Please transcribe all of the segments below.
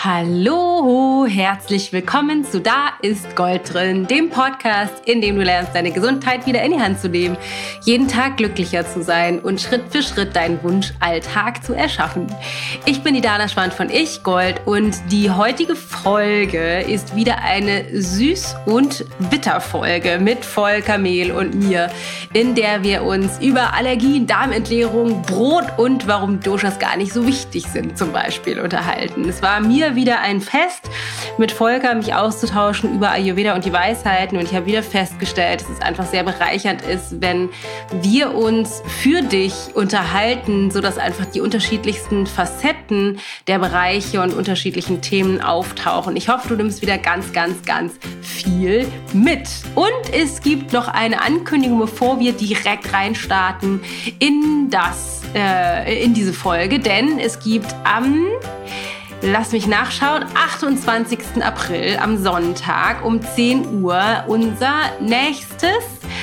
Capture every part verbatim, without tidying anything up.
Hallo, herzlich willkommen zu Da ist Gold drin, dem Podcast, in dem du lernst, deine Gesundheit wieder in die Hand zu nehmen, jeden Tag glücklicher zu sein und Schritt für Schritt deinen Wunschalltag zu erschaffen. Ich bin die Dana Schwand von Ich Gold und die heutige Folge ist wieder eine Süß- und Bitter-Folge mit Volker Mehl und mir, in der wir uns über Allergien, Darmentleerung, Brot und warum Doshas gar nicht so wichtig sind zum Beispiel unterhalten. Es war mir wieder ein Fest, mit Volker mich auszutauschen über Ayurveda und die Weisheiten. Und ich habe wieder festgestellt, dass es einfach sehr bereichernd ist, wenn wir uns für dich unterhalten, sodass einfach die unterschiedlichsten Facetten der Bereiche und unterschiedlichen Themen auftauchen. Ich hoffe, du nimmst wieder ganz, ganz, ganz viel mit. Und es gibt noch eine Ankündigung, bevor wir direkt reinstarten in das, äh, in diese Folge, denn es gibt am Lass mich nachschauen, achtundzwanzigsten April am Sonntag um zehn Uhr unser nächstes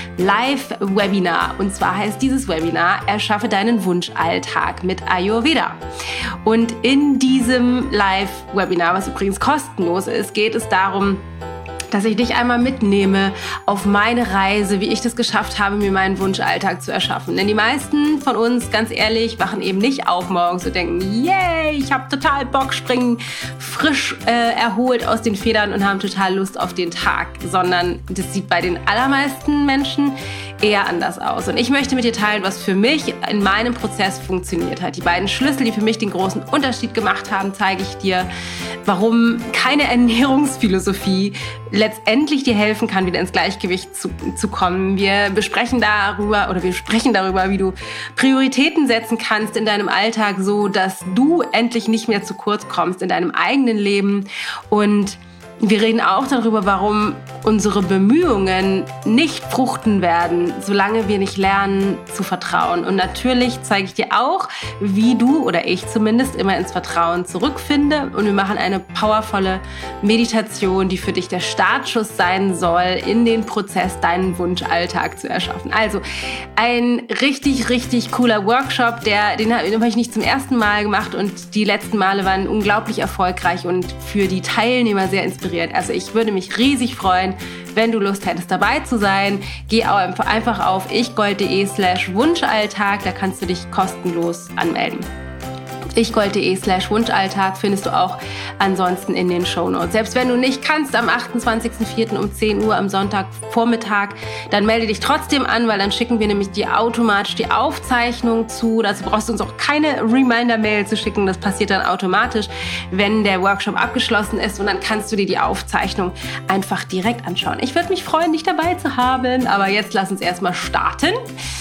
Live-Webinar. Und zwar heißt dieses Webinar Erschaffe deinen Wunschalltag mit Ayurveda. Und in diesem Live-Webinar, was übrigens kostenlos ist, geht es darum, dass ich dich einmal mitnehme auf meine Reise, wie ich das geschafft habe, mir meinen Wunschalltag zu erschaffen. Denn die meisten von uns, ganz ehrlich, wachen eben nicht auf morgens und denken, yay, ich habe total Bock, springen frisch äh, erholt aus den Federn und haben total Lust auf den Tag. Sondern das sieht bei den allermeisten Menschen eher anders aus. Und ich möchte mit dir teilen, was für mich in meinem Prozess funktioniert hat. Die beiden Schlüssel, die für mich den großen Unterschied gemacht haben, zeige ich dir, warum keine Ernährungsphilosophie letztendlich dir helfen kann, wieder ins Gleichgewicht zu, zu kommen. Wir besprechen darüber oder wir sprechen darüber, wie du Prioritäten setzen kannst in deinem Alltag, so dass du endlich nicht mehr zu kurz kommst in deinem eigenen Leben. Und wir reden auch darüber, warum unsere Bemühungen nicht fruchten werden, solange wir nicht lernen zu vertrauen. Und natürlich zeige ich dir auch, wie du oder ich zumindest immer ins Vertrauen zurückfinde. Und wir machen eine powervolle Meditation, die für dich der Startschuss sein soll, in den Prozess, deinen Wunschalltag zu erschaffen. Also ein richtig, richtig cooler Workshop, der, den habe ich nicht zum ersten Mal gemacht und die letzten Male waren unglaublich erfolgreich und für die Teilnehmer sehr inspirierend. Also ich würde mich riesig freuen, wenn du Lust hättest, dabei zu sein. Geh einfach auf ichgold.de slash Wunschalltag, da kannst du dich kostenlos anmelden. ichgold.de slash Wunschalltag findest du auch ansonsten in den Shownotes. Selbst wenn du nicht kannst am achtundzwanzigsten vierten um zehn Uhr am Sonntagvormittag, dann melde dich trotzdem an, weil dann schicken wir nämlich dir automatisch die Aufzeichnung zu. Dazu brauchst du uns auch keine Reminder-Mail zu schicken. Das passiert dann automatisch, wenn der Workshop abgeschlossen ist und dann kannst du dir die Aufzeichnung einfach direkt anschauen. Ich würde mich freuen, dich dabei zu haben, aber jetzt lass uns erstmal starten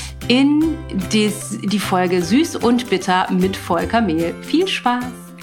in des, die Folge Süß und Bitter mit Volker Mehl. Viel Spaß!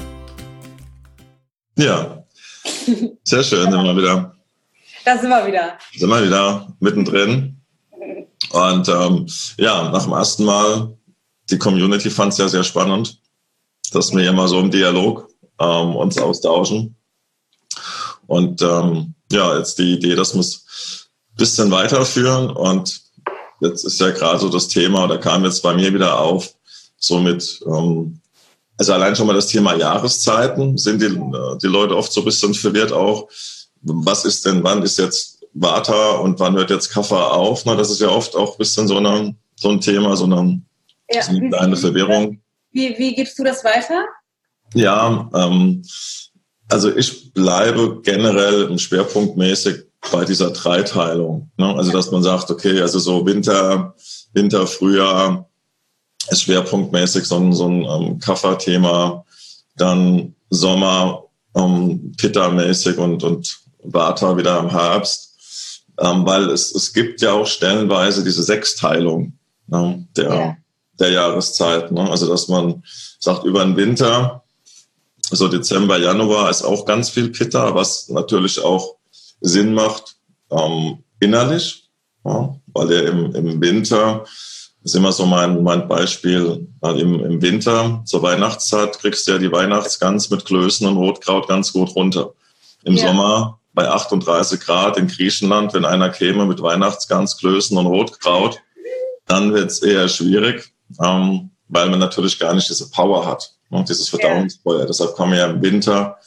Ja, sehr schön, sind wir wieder. Da sind wir wieder. Sind wir wieder mittendrin. Und ähm, ja, nach dem ersten Mal, die Community fand es ja sehr spannend, dass wir immer so im Dialog ähm, uns austauschen. Und ähm, ja, jetzt die Idee, dass wir es ein bisschen weiterführen und jetzt ist ja gerade so das Thema, da kam jetzt bei mir wieder auf, so mit, ähm, also allein schon mal das Thema Jahreszeiten, sind die, die Leute oft so ein bisschen verwirrt auch, was ist denn, wann ist jetzt Vata und wann hört jetzt Kapha auf? Na, das ist ja oft auch ein bisschen so, eine, so ein Thema, so eine, ja, so eine kleine Verwirrung. Wie, wie gibst du das weiter? Ja, ähm, also ich bleibe generell schwerpunktmäßig bei dieser Dreiteilung, ne? Also dass man sagt, okay, also so Winter, Winter, Frühjahr ist schwerpunktmäßig so ein, so ein ähm, Kapha-Thema, dann Sommer ähm, Pitta-mäßig und, und Vata wieder im Herbst, ähm, weil es, es gibt ja auch stellenweise diese Sechsteilung, ne, der, ja. der Jahreszeit, ne? Also dass man sagt, über den Winter, so Dezember, Januar ist auch ganz viel Pitta, was natürlich auch Sinn macht, ähm, innerlich, ja, weil er im, im Winter, ist immer so mein, mein Beispiel, weil im, im Winter zur Weihnachtszeit kriegst du ja die Weihnachtsgans mit Klößen und Rotkraut ganz gut runter. Im ja. Sommer bei achtunddreißig Grad in Griechenland, wenn einer käme mit Weihnachtsgans, Klößen und Rotkraut, dann wird es eher schwierig, ähm, weil man natürlich gar nicht diese Power hat, ne, dieses Verdauungsfeuer. Ja. Deshalb kann man ja im Winter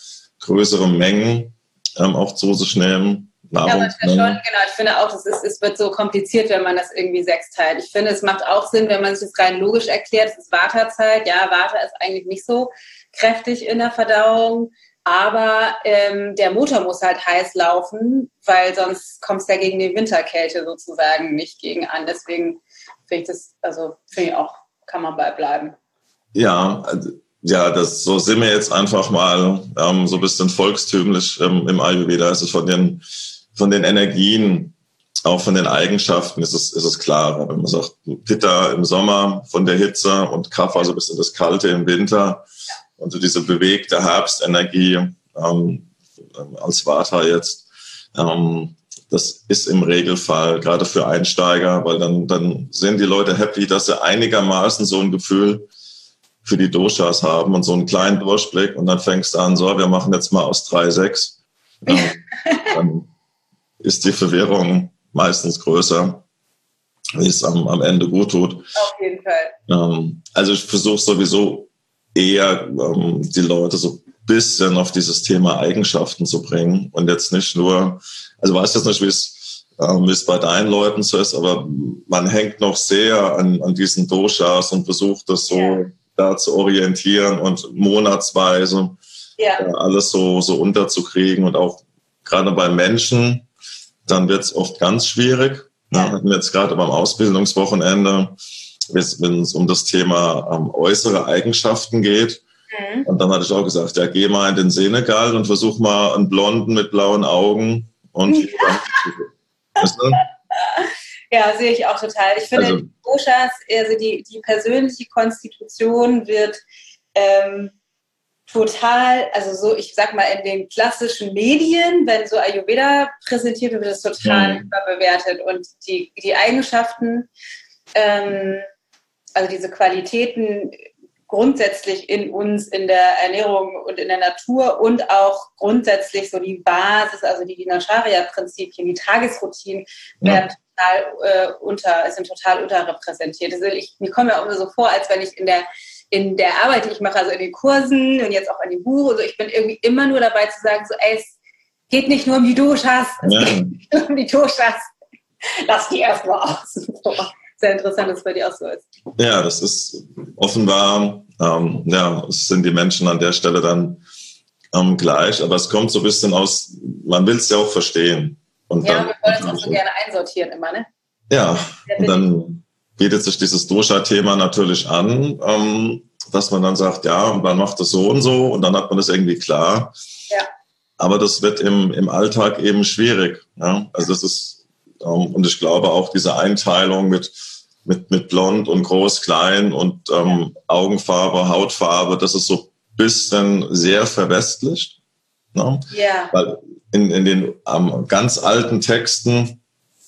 größere Mengen ähm, auch zu sich nehmen. Ja, aber schon, genau. Ich finde auch, es, ist, es wird so kompliziert, wenn man das irgendwie sechsteilt. Ich finde, es macht auch Sinn, wenn man sich das rein logisch erklärt. Es ist Vata-Zeit. Ja, Vata ist eigentlich nicht so kräftig in der Verdauung. Aber ähm, der Motor muss halt heiß laufen, weil sonst kommt es ja gegen die Winterkälte sozusagen nicht gegen an. Deswegen finde ich das, also finde ich auch, kann man bei bleiben. Ja, also, ja, das, so sind wir jetzt einfach mal ähm, so ein bisschen volkstümlich ähm, im Ayurveda. Also von den Von den Energien, auch von den Eigenschaften ist es, ist es klarer. Wenn man sagt, Pitta im Sommer von der Hitze und Kapha so ein bisschen das Kalte im Winter. Ja. Und so diese bewegte Herbstenergie ähm, als Vata jetzt, ähm, das ist im Regelfall gerade für Einsteiger, weil dann, dann sind die Leute happy, dass sie einigermaßen so ein Gefühl für die Doshas haben und so einen kleinen Durchblick. Und dann fängst du an, so, wir machen jetzt mal aus drei sechs. Ähm, dann ist die Verwirrung meistens größer, wie es am, am Ende gut tut. Auf jeden Fall. Ähm, also ich versuche sowieso eher, ähm, die Leute so ein bisschen auf dieses Thema Eigenschaften zu bringen und jetzt nicht nur, also weiß jetzt nicht, wie es, ähm, wie es bei deinen Leuten so ist, aber man hängt noch sehr an, an diesen Doshas und versucht das so ja. da zu orientieren und monatsweise ja. äh, alles so, so unterzukriegen und auch gerade bei Menschen, dann wird es oft ganz schwierig. Ja. Ja, hatten wir jetzt gerade beim Ausbildungswochenende, wenn es um das Thema ähm, äußere Eigenschaften geht. Mhm. Und dann hatte ich auch gesagt, ja, geh mal in den Senegal und versuch mal einen Blonden mit blauen Augen. Und weißt du? Ja, sehe ich auch total. Ich finde, also, die Doshas, also die, die persönliche Konstitution wird ähm, total, also so, ich sag mal, in den klassischen Medien, wenn so Ayurveda präsentiert wird, wird es total mhm. überbewertet. Und die, die Eigenschaften, ähm, also diese Qualitäten grundsätzlich in uns, in der Ernährung und in der Natur und auch grundsätzlich so die Basis, also die Dinacharya-Prinzipien, die Tagesroutinen ja. werden total äh, unter, sind total unterrepräsentiert. Also ich, mir kommt ja auch immer so vor, als wenn ich in der in der Arbeit, die ich mache, also in den Kursen und jetzt auch in dem Buch und so, ich bin irgendwie immer nur dabei zu sagen, so, ey, es geht nicht nur um die Doshas, es ja. geht nicht nur um die Doshas, lass die erstmal aus. Sehr interessant, dass es bei dir auch so ist. Ja, das ist offenbar, ähm, ja, es sind die Menschen an der Stelle dann ähm, gleich, aber es kommt so ein bisschen aus, man will es ja auch verstehen. Und ja, dann, wir wollen es auch so gerne einsortieren immer, ne? Ja, und dann bietet sich dieses Dosha-Thema natürlich an, ähm, dass man dann sagt, ja, und man macht das so und so und dann hat man das irgendwie klar. Ja. Aber das wird im, im Alltag eben schwierig. Ja? Also das ist, ähm, und ich glaube auch diese Einteilung mit, mit, mit blond und groß, klein und ähm, ja. Augenfarbe, Hautfarbe, das ist so ein bisschen sehr verwestlicht. Ne? Ja. Weil in, in den ähm, ganz alten Texten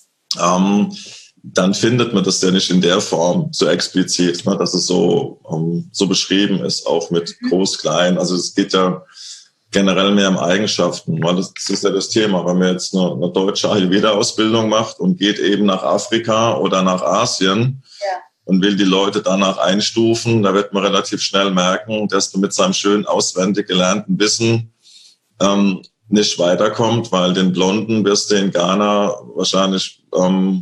ähm, dann findet man das ja nicht in der Form so explizit, ne, dass es so, um, so beschrieben ist, auch mit groß, klein. Also es geht ja generell mehr um Eigenschaften. Weil das ist ja das Thema, wenn man jetzt eine, eine deutsche Ayurveda-Ausbildung macht und geht eben nach Afrika oder nach Asien ja. und will die Leute danach einstufen, da wird man relativ schnell merken, dass man mit seinem schön auswendig gelernten Wissen ähm, nicht weiterkommt, weil den Blonden wirst du in Ghana wahrscheinlich ähm,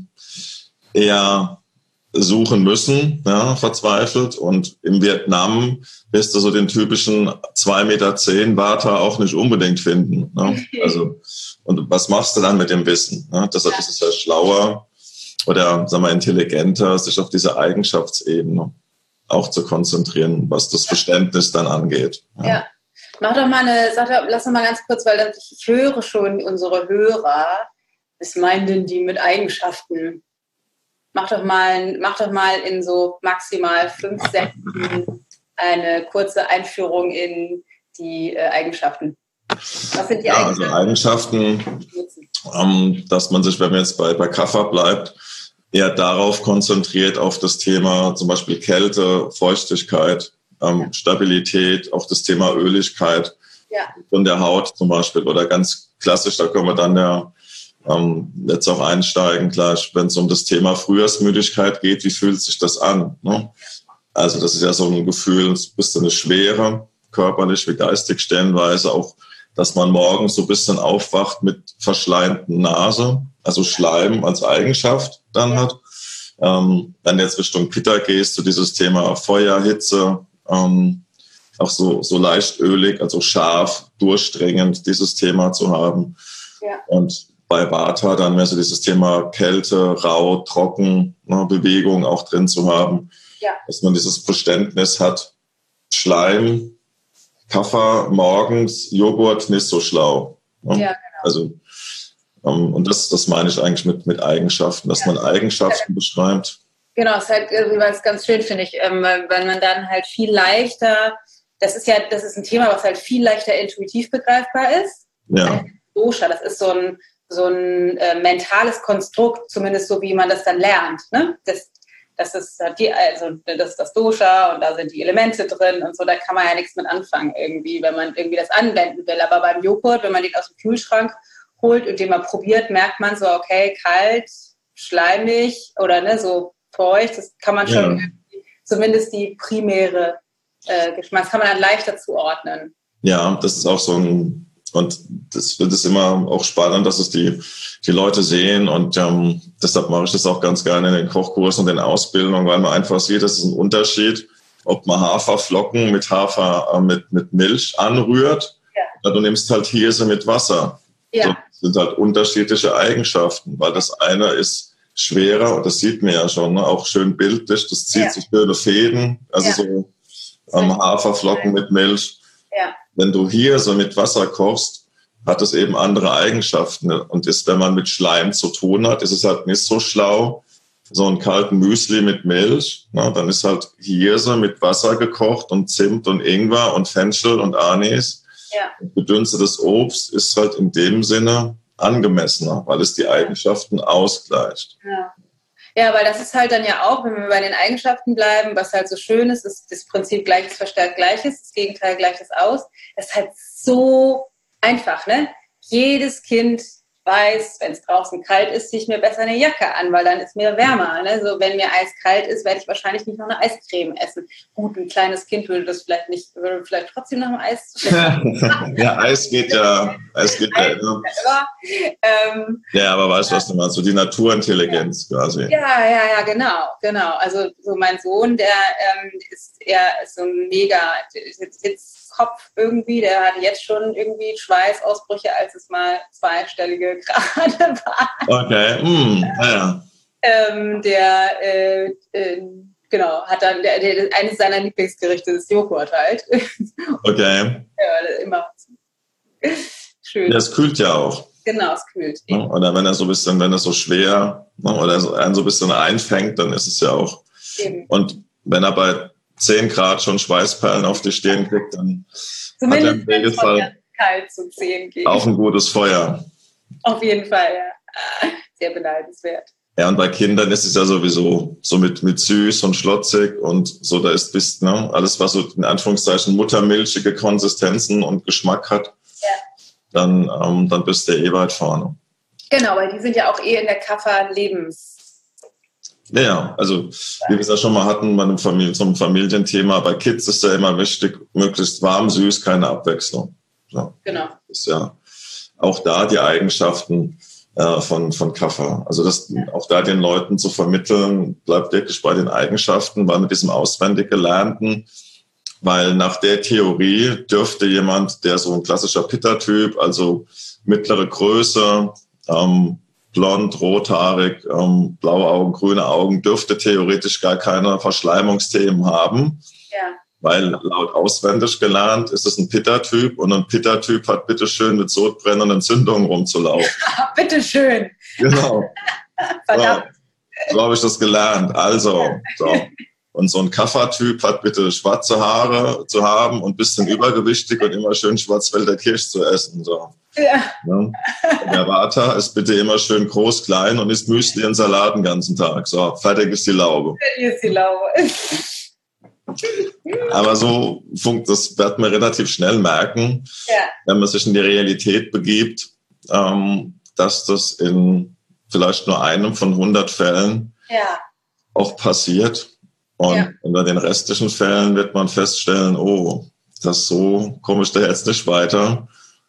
eher suchen müssen, ja, verzweifelt. Und im Vietnam wirst du so den typischen zwei Meter zehn Vata auch nicht unbedingt finden. Ne? Also, und was machst du dann mit dem Wissen? Ne? Deshalb ist es ja schlauer oder, sagen wir, intelligenter, sich auf diese Eigenschaftsebene auch zu konzentrieren, was das Verständnis dann angeht. Ja. ja. Mach doch mal eine, sag doch, lass doch mal ganz kurz, weil ich höre schon unsere Hörer, was meinen denn die mit Eigenschaften? Mach doch mal, mach doch mal in so maximal fünf Sätzen eine kurze Einführung in die äh, Eigenschaften. Was sind die ja, Eigenschaften? Also Eigenschaften, ähm, dass man sich, wenn man jetzt bei, bei Kapha bleibt, eher darauf konzentriert, auf das Thema zum Beispiel Kälte, Feuchtigkeit, ähm, ja. Stabilität, auch das Thema Öligkeit ja. von der Haut zum Beispiel. Oder ganz klassisch, da können wir dann ja Ähm, jetzt auch einsteigen, klar, wenn es um das Thema Frühjahrsmüdigkeit geht, wie fühlt sich das an? Ne? Also das ist ja so ein Gefühl, es ist eine Schwere, körperlich wie geistig stellenweise, auch dass man morgens so ein bisschen aufwacht mit verschleimten Nase, also Schleim als Eigenschaft dann hat. Ähm, wenn du jetzt Richtung Pitta gehst, so dieses Thema Feuer, Hitze, ähm, auch so, so leicht ölig, also scharf, durchdringend, dieses Thema zu haben. Ja. Und bei Vata dann mehr so dieses Thema Kälte, rau, trocken, ne, Bewegung auch drin zu haben. Ja. Dass man dieses Verständnis hat, Schleim, Kaffer morgens, Joghurt nicht so schlau. Ne? Ja, genau. Also, ähm, und das, das meine ich eigentlich mit, mit Eigenschaften, dass ja. man Eigenschaften ja. beschreibt. Genau, es ist halt was ganz schön, finde ich, ähm, weil man dann halt viel leichter, das ist ja, das ist ein Thema, was halt viel leichter intuitiv begreifbar ist. Ja. Dosha, das ist so ein, so ein äh, mentales Konstrukt, zumindest so wie man das dann lernt. Ne? Das, das ist die, also das ist das Dosha und da sind die Elemente drin und so, da kann man ja nichts mit anfangen irgendwie, wenn man irgendwie das anwenden will. Aber beim Joghurt, wenn man den aus dem Kühlschrank holt und den mal probiert, merkt man so, okay, kalt, schleimig oder ne, so feucht, das kann man schon, ja. zumindest die primäre äh, Geschmack, das kann man dann leichter zuordnen. Ja, das ist auch so ein, und das wird es immer auch spannend, dass es die, die Leute sehen und ähm, deshalb mache ich das auch ganz gerne in den Kochkursen und den Ausbildungen, weil man einfach sieht, das ist ein Unterschied, ob man Haferflocken mit Hafer, äh, mit, mit Milch anrührt, ja. oder du nimmst halt Hirse mit Wasser. Ja. So, das sind halt unterschiedliche Eigenschaften, weil das eine ist schwerer und das sieht man ja schon, ne? Auch schön bildlich, das zieht ja. sich schöne Fäden, also ja. so ähm, Haferflocken mit Milch. Ja. Wenn du hier so mit Wasser kochst, hat es eben andere Eigenschaften. Und ist, wenn man mit Schleim zu tun hat, ist es halt nicht so schlau. So einen kalten Müsli mit Milch, na, dann ist halt Hirse mit Wasser gekocht und Zimt und Ingwer und Fenchel und Anis. Ja. Und gedünstetes Obst ist halt in dem Sinne angemessener, weil es die Eigenschaften ausgleicht. Ja. Ja, weil das ist halt dann ja auch, wenn wir bei den Eigenschaften bleiben, was halt so schön ist, ist das Prinzip Gleiches verstärkt Gleiches, das Gegenteil Gleiches aus. Das ist halt so einfach, ne? Jedes Kind weiß, wenn es draußen kalt ist, ziehe ich mir besser eine Jacke an, weil dann ist mir wärmer. Ne? So, wenn mir eiskalt ist, werde ich wahrscheinlich nicht noch eine Eiscreme essen. Gut, ein kleines Kind würde das vielleicht nicht, würde vielleicht trotzdem noch ein Eis essen. Ja, Eis geht ja. Eis geht ja, ja. Ähm, ja, aber weißt du, was du meinst? So die Naturintelligenz ja. quasi. Ja, ja, ja, genau, genau. Also so mein Sohn, der ähm, ist eher so ein mega Hitzkopf irgendwie, der hat jetzt schon irgendwie Schweißausbrüche, als es mal zweistellige Grade war. Okay, mm, ja. Ähm, der, äh, äh, genau, hat dann, der, der, eines seiner Lieblingsgerichte ist Joghurt halt. Okay. Ja, immer schön. Das kühlt ja auch. Genau, es kühlt. Ja, oder wenn er so ein bisschen, wenn er so schwer, oder so, einen so ein bisschen einfängt, dann ist es ja auch. Eben. Und wenn er bei zehn Grad schon Schweißperlen auf die Stirn kriegt, dann zumindest hat er im Regelfall kalt zu zehn geht. Auch ein gutes Feuer. Auf jeden Fall, ja. Sehr beneidenswert. Ja, und bei Kindern ist es ja sowieso so mit, mit süß und schlotzig und so, da ist bis, ne, alles, was so in Anführungszeichen muttermilchige Konsistenzen und Geschmack hat, ja. dann, ähm, dann bist du eh weit vorne. Genau, weil die sind ja auch eh in der Kaffer-Lebens. Ja, also wie wir es ja schon mal hatten bei einem Familien, zum Familienthema, bei Kids ist ja immer wichtig, möglichst warm, süß, keine Abwechslung. So. Genau. Ist ja auch da die Eigenschaften äh, von, von Kaffer. Also das ja. auch da den Leuten zu vermitteln, bleibt wirklich bei den Eigenschaften, weil mit diesem auswendig Gelernten, weil nach der Theorie dürfte jemand, der so ein klassischer Pitta-Typ, also mittlere Größe, ähm, blond, rothaarig, ähm, blaue Augen, grüne Augen, dürfte theoretisch gar keine Verschleimungsthemen haben. Ja. Weil laut auswendig gelernt ist es ein Pitta-Typ und ein Pitta-Typ hat bitteschön mit sodbrennenden Entzündungen rumzulaufen. Bitteschön. Genau. Verdammt. So, so habe ich das gelernt. Also, so. Und so ein Kaffer-Typ hat bitte schwarze Haare zu haben und ein bisschen übergewichtig und immer schön Schwarzwälder Kirsch zu essen. So. Ja. Ja. Der Vata ist bitte immer schön groß, klein und isst Müsli und Salat den ganzen Tag. So, fertig ist die Laube. Fertig ist die Laube. Aber so, das wird man relativ schnell merken, ja. wenn man sich in die Realität begibt, ähm, dass das in vielleicht nur einem von hundert Fällen ja. auch passiert. Und ja. unter den restlichen Fällen wird man feststellen, oh, das so komme ich da jetzt nicht weiter.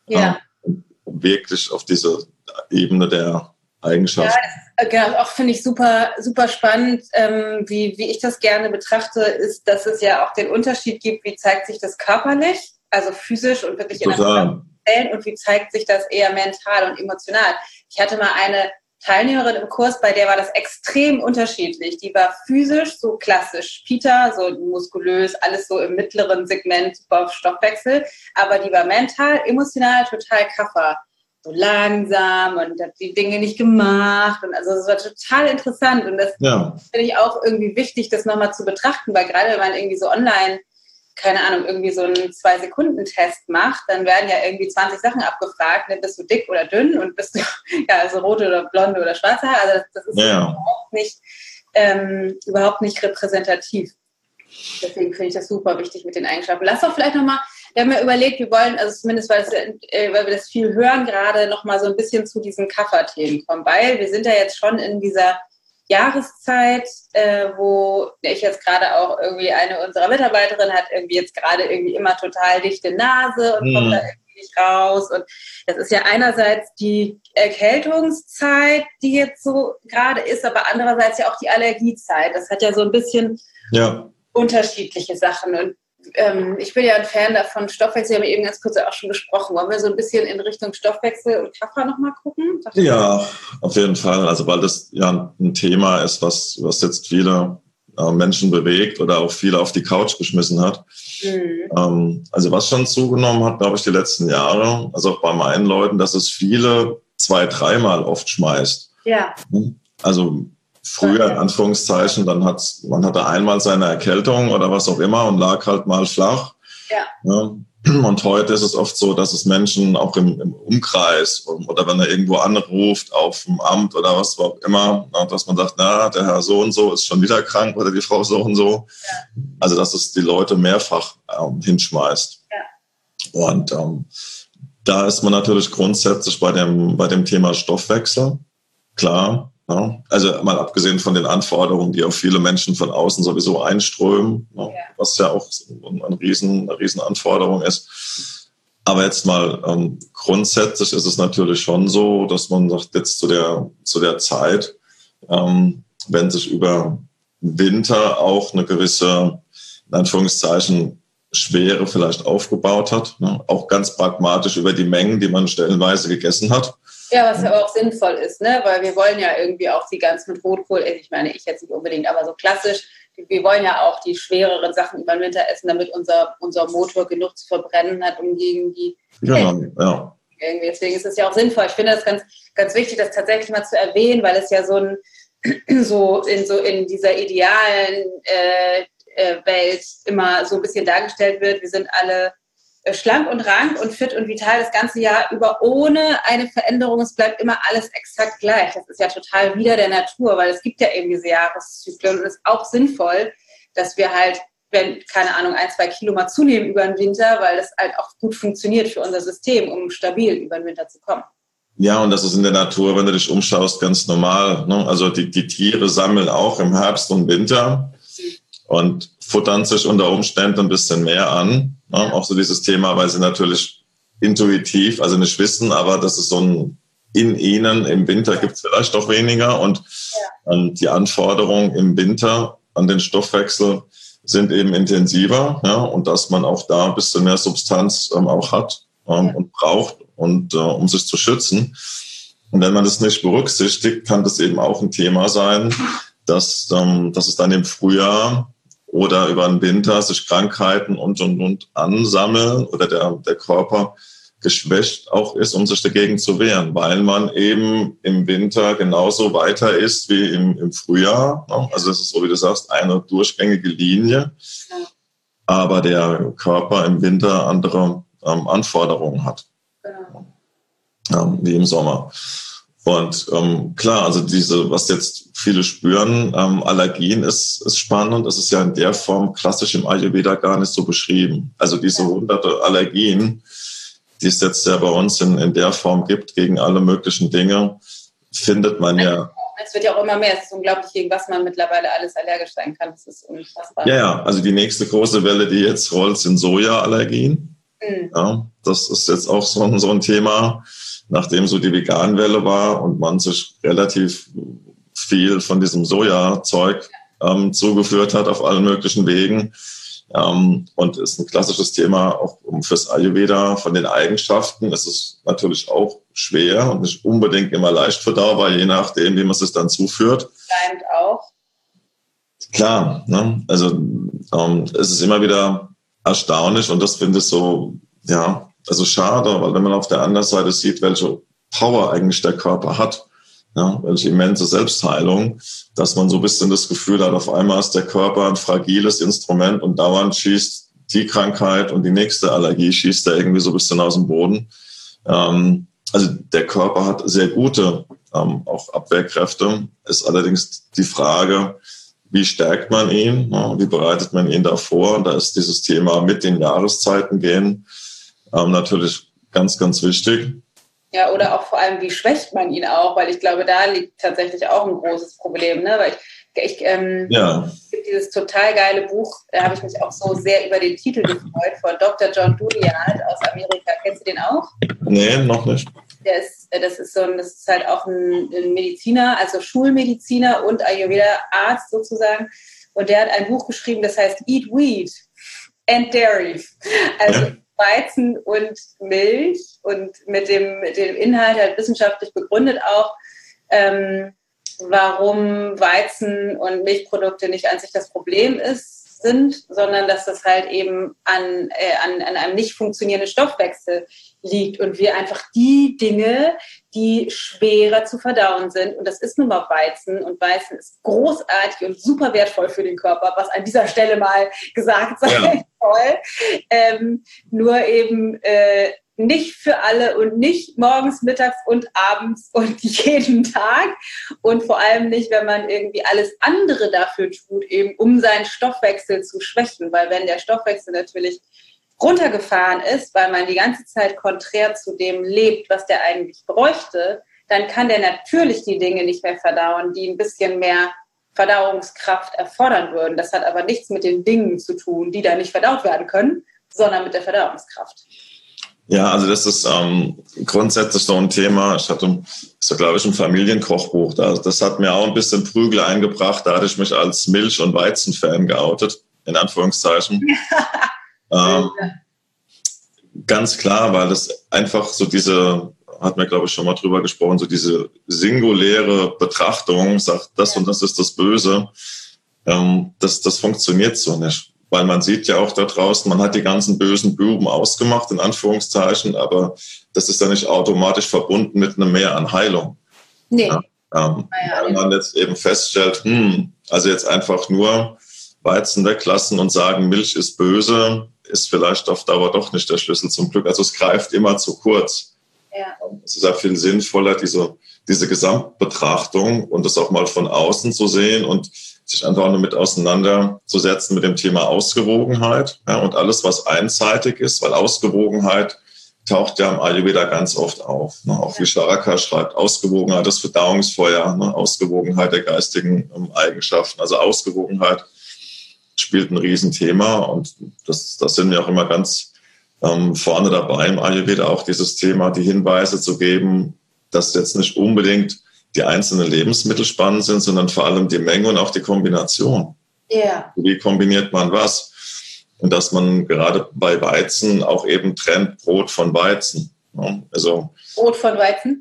Ja. Äh, wirklich auf diese Ebene der Eigenschaften. Ja, das, genau, auch finde ich super, super spannend, ähm, wie, wie ich das gerne betrachte, ist, dass es ja auch den Unterschied gibt, wie zeigt sich das körperlich, also physisch und wirklich in der Zellen, und wie zeigt sich das eher mental und emotional. Ich hatte mal eine Teilnehmerin im Kurs, bei der war das extrem unterschiedlich. Die war physisch so klassisch Peter, so muskulös, alles so im mittleren Segment, super auf Stoffwechsel, aber die war mental, emotional total Kaffer. So langsam und hat die Dinge nicht gemacht. Und also es war total interessant. Und das ja. finde ich auch irgendwie wichtig, das nochmal zu betrachten, weil gerade wenn man irgendwie so online, keine Ahnung, irgendwie so einen Zwei-Sekunden-Test macht, dann werden ja irgendwie zwanzig Sachen abgefragt. Ne? Bist du dick oder dünn und bist du ja also rote oder blonde oder schwarze Haare? Also das, das ist ja. überhaupt nicht, ähm, überhaupt nicht repräsentativ. Deswegen finde ich das super wichtig mit den Eigenschaften. Lass doch vielleicht nochmal, wir haben ja überlegt, wir wollen, also zumindest weil, es, äh, weil wir das viel hören, gerade nochmal so ein bisschen zu diesen Kafferthemen kommen, weil wir sind ja jetzt schon in dieser Jahreszeit, äh, wo ich jetzt gerade auch irgendwie, eine unserer Mitarbeiterinnen hat irgendwie jetzt gerade irgendwie immer total dichte Nase und mhm. kommt da irgendwie nicht raus. Und das ist ja einerseits die Erkältungszeit, die jetzt so gerade ist, aber andererseits ja auch die Allergiezeit. Das hat ja so ein bisschen ja. unterschiedliche Sachen. Und ähm, ich bin ja ein Fan davon, Stoffwechsel, wir haben eben ganz kurz auch schon gesprochen. Wollen wir so ein bisschen in Richtung Stoffwechsel und Kaffer nochmal gucken? Ja, auf jeden Fall. Also weil das ja ein Thema ist, was, was jetzt viele äh, Menschen bewegt oder auch viele auf die Couch geschmissen hat. Mhm. Ähm, also was schon zugenommen hat, glaube ich, die letzten Jahre, also auch bei meinen Leuten, dass es viele zwei-, dreimal oft schmeißt. Ja. Also früher in Anführungszeichen, dann hat man hatte einmal seine Erkältung oder was auch immer und lag halt mal flach. Ja. Ja. Und heute ist es oft so, dass es Menschen auch im, im Umkreis oder wenn er irgendwo anruft auf dem Amt oder was auch immer, dass man sagt, na, der Herr so und so ist schon wieder krank oder die Frau so und so. Ja. Also dass es die Leute mehrfach ähm, hinschmeißt. Ja. Und ähm, da ist man natürlich grundsätzlich bei dem, bei dem Thema Stoffwechsel, klar. Ja, also mal abgesehen von den Anforderungen, die auf viele Menschen von außen sowieso einströmen, ja, was ja auch eine riesen, eine riesen Anforderung ist. Aber jetzt mal ähm, grundsätzlich ist es natürlich schon so, dass man sagt, jetzt zu der, zu der Zeit, ähm, wenn sich über Winter auch eine gewisse, in Anführungszeichen, Schwere vielleicht aufgebaut hat, ne, auch ganz pragmatisch über die Mengen, die man stellenweise gegessen hat. Ja, was aber auch sinnvoll ist, ne? Weil wir wollen ja irgendwie auch die ganz mit Rotkohl, ich meine, ich jetzt nicht unbedingt, aber so klassisch, wir wollen ja auch die schwereren Sachen über den Winter essen, damit unser, unser Motor genug zu verbrennen hat, um gegen die... Genau, ja. Irgendwie. Deswegen ist es ja auch sinnvoll. Ich finde das ganz, ganz wichtig, das tatsächlich mal zu erwähnen, weil es ja so ein, so in, so in dieser idealen äh, äh, Welt immer so ein bisschen dargestellt wird. Wir sind alle schlank und rank und fit und vital das ganze Jahr über ohne eine Veränderung. Es bleibt immer alles exakt gleich. Das ist ja total wider der Natur, weil es gibt ja eben diese Jahreszyklen und es ist auch sinnvoll, dass wir halt, wenn, keine Ahnung, ein, zwei Kilo mal zunehmen über den Winter, weil das halt auch gut funktioniert für unser System, um stabil über den Winter zu kommen. Ja, und das ist in der Natur, wenn du dich umschaust, ganz normal. Ne? Also die, die Tiere sammeln auch im Herbst und Winter und futtern sich unter Umständen ein bisschen mehr an. Ne? Auch so dieses Thema, weil sie natürlich intuitiv, also nicht wissen, aber das ist so ein in ihnen, im Winter gibt es vielleicht doch weniger und, ja. und die Anforderungen im Winter an den Stoffwechsel sind eben intensiver, ja? Und dass man auch da ein bisschen mehr Substanz ähm, auch hat ähm, ja. und braucht, und äh, um sich zu schützen. Und wenn man das nicht berücksichtigt, kann das eben auch ein Thema sein, dass, ähm, dass es dann im Frühjahr oder über den Winter sich Krankheiten und, und, und ansammeln oder der, der Körper geschwächt auch ist, um sich dagegen zu wehren, weil man eben im Winter genauso weiter ist wie im, im Frühjahr. Also das ist, so wie du sagst, eine durchgängige Linie, aber der Körper im Winter andere ähm, Anforderungen hat, ähm, wie im Sommer. Und ähm, klar, also diese, was jetzt viele spüren, ähm, Allergien ist, ist spannend. Das ist ja in der Form klassisch im Ayurveda gar nicht so beschrieben. Also diese hunderte Allergien, die es jetzt ja bei uns in, in der Form gibt, gegen alle möglichen Dinge, findet man ja. Es wird ja auch immer mehr. Es ist unglaublich, gegen was man mittlerweile alles allergisch sein kann. Das ist unfassbar. Ja, ja, also die nächste große Welle, die jetzt rollt, sind Sojaallergien. Mhm. Ja, das ist jetzt auch so ein, so ein Thema, nachdem so die Veganwelle war und man sich relativ viel von diesem Sojazeug ähm, zugeführt hat auf allen möglichen Wegen. Ähm, und ist ein klassisches Thema auch fürs Ayurveda von den Eigenschaften. Es ist natürlich auch schwer und nicht unbedingt immer leicht verdaubar, je nachdem, wie man es dann zuführt. Bleibt auch. Klar, ne? Also ähm, es ist immer wieder erstaunlich und das finde ich so, ja, also schade, weil wenn man auf der anderen Seite sieht, welche Power eigentlich der Körper hat, ja, welche immense Selbstheilung, dass man so ein bisschen das Gefühl hat, auf einmal ist der Körper ein fragiles Instrument und dauernd schießt die Krankheit und die nächste Allergie schießt er irgendwie so ein bisschen aus dem Boden. Ähm, also der Körper hat sehr gute ähm, auch Abwehrkräfte, ist allerdings die Frage, wie stärkt man ihn, ja, wie bereitet man ihn davor? Und da ist dieses Thema mit den Jahreszeiten gehen ähm, natürlich ganz, ganz wichtig. Ja, oder auch vor allem, wie schwächt man ihn auch, weil ich glaube, da liegt tatsächlich auch ein großes Problem, ne? Weil ich, ich ähm, ja. es gibt dieses total geile Buch, da habe ich mich auch so sehr über den Titel gefreut, von Doktor John Douillard aus Amerika. Kennst du den auch? Nee, noch nicht. Der ist, das ist so ein, das ist halt auch ein, ein Mediziner, also Schulmediziner und Ayurveda-Arzt sozusagen. Und der hat ein Buch geschrieben, das heißt Eat Wheat and Dairy. Also ja. Weizen und Milch und mit dem, mit dem Inhalt halt wissenschaftlich begründet auch, ähm, warum Weizen und Milchprodukte nicht an sich das Problem ist, sind, sondern dass das halt eben an, äh, an, an einem nicht funktionierenden Stoffwechsel liegt und wir einfach die Dinge, die schwerer zu verdauen sind, und das ist nun mal Weizen, und Weizen ist großartig und super wertvoll für den Körper, was an dieser Stelle mal gesagt sein ja. soll, ähm, nur eben äh, nicht für alle und nicht morgens, mittags und abends und jeden Tag und vor allem nicht, wenn man irgendwie alles andere dafür tut, eben um seinen Stoffwechsel zu schwächen, weil wenn der Stoffwechsel natürlich runtergefahren ist, weil man die ganze Zeit konträr zu dem lebt, was der eigentlich bräuchte, dann kann der natürlich die Dinge nicht mehr verdauen, die ein bisschen mehr Verdauungskraft erfordern würden. Das hat aber nichts mit den Dingen zu tun, die da nicht verdaut werden können, sondern mit der Verdauungskraft. Ja, also das ist ähm, grundsätzlich so ein Thema. Ich hatte, so glaube ich, ein Familienkochbuch. Das, das hat mir auch ein bisschen Prügel eingebracht. Da hatte ich mich als Milch- und Weizen-Fan geoutet, in Anführungszeichen. Ähm, ganz klar, weil das einfach so diese, hat mir glaube ich schon mal drüber gesprochen, so diese singuläre Betrachtung, sagt, das und das ist das Böse, ähm, das, das funktioniert so nicht. Weil man sieht ja auch da draußen, man hat die ganzen bösen Buben ausgemacht, in Anführungszeichen, aber das ist ja nicht automatisch verbunden mit einem Mehr an Heilung. Nee. Ja, ähm, ja, weil man jetzt eben feststellt, hm, also jetzt einfach nur Weizen weglassen und sagen, Milch ist böse, ist vielleicht auf Dauer doch nicht der Schlüssel zum Glück. Also es greift immer zu kurz. Ja. Es ist ja viel sinnvoller, diese, diese Gesamtbetrachtung und das auch mal von außen zu sehen und sich einfach nur mit auseinanderzusetzen mit dem Thema Ausgewogenheit. Ja, und alles, was einseitig ist, weil Ausgewogenheit taucht ja im Ayurveda ganz oft auf. Ne? Auch ja. Wie Charaka schreibt, Ausgewogenheit, das Verdauungsfeuer, ne? Ausgewogenheit der geistigen ähm, Eigenschaften, also Ausgewogenheit spielt ein Riesenthema und das, das sind wir auch immer ganz ähm, vorne dabei im Ayurveda, auch dieses Thema, die Hinweise zu geben, dass jetzt nicht unbedingt die einzelnen Lebensmittel spannend sind, sondern vor allem die Menge und auch die Kombination. Ja. Yeah. Wie kombiniert man was? Und dass man gerade bei Weizen auch eben trennt Brot von Weizen. Ja, also, Brot von Weizen?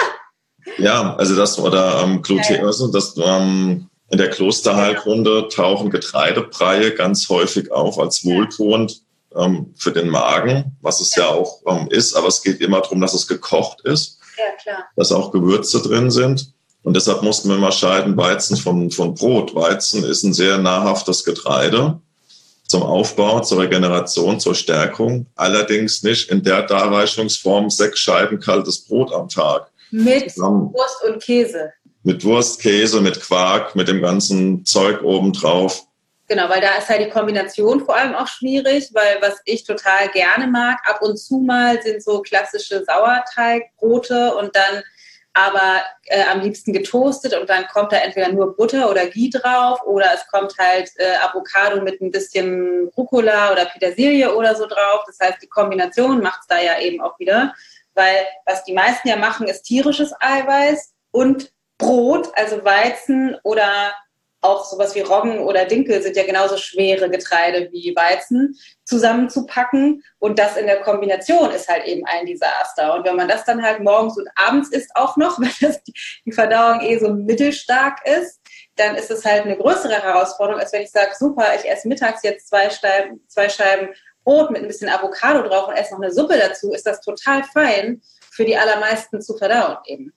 ja, also das oder ähm, Gluten, also das ähm, in der Klosterheilkunde tauchen Getreidebreie ganz häufig auf als wohltuend ähm, für den Magen, was es ja, ja auch ähm, ist, aber es geht immer darum, dass es gekocht ist, ja, klar. dass auch Gewürze drin sind und deshalb mussten wir mal scheiden, Weizen von, von Brot. Weizen ist ein sehr nahrhaftes Getreide zum Aufbau, zur Regeneration, zur Stärkung, allerdings nicht in der Darreichungsform sechs Scheiben kaltes Brot am Tag. Mit zusammen. Wurst und Käse. Mit Wurst, Käse, mit Quark, mit dem ganzen Zeug obendrauf. Genau, weil da ist halt die Kombination vor allem auch schwierig, weil was ich total gerne mag, ab und zu mal sind so klassische Sauerteigbrote und dann aber äh, am liebsten getoastet und dann kommt da entweder nur Butter oder Ghee drauf oder es kommt halt äh, Avocado mit ein bisschen Rucola oder Petersilie oder so drauf. Das heißt, die Kombination macht es da ja eben auch wieder, weil was die meisten ja machen, ist tierisches Eiweiß und Brot, also Weizen oder auch sowas wie Roggen oder Dinkel sind ja genauso schwere Getreide wie Weizen, zusammenzupacken. Und das in der Kombination ist halt eben ein Desaster. Und wenn man das dann halt morgens und abends isst auch noch, weil das die Verdauung eh so mittelstark ist, dann ist es halt eine größere Herausforderung, als wenn ich sage, super, ich esse mittags jetzt zwei Scheiben, zwei Scheiben Brot mit ein bisschen Avocado drauf und esse noch eine Suppe dazu, ist das total fein für die allermeisten zu verdauen eben.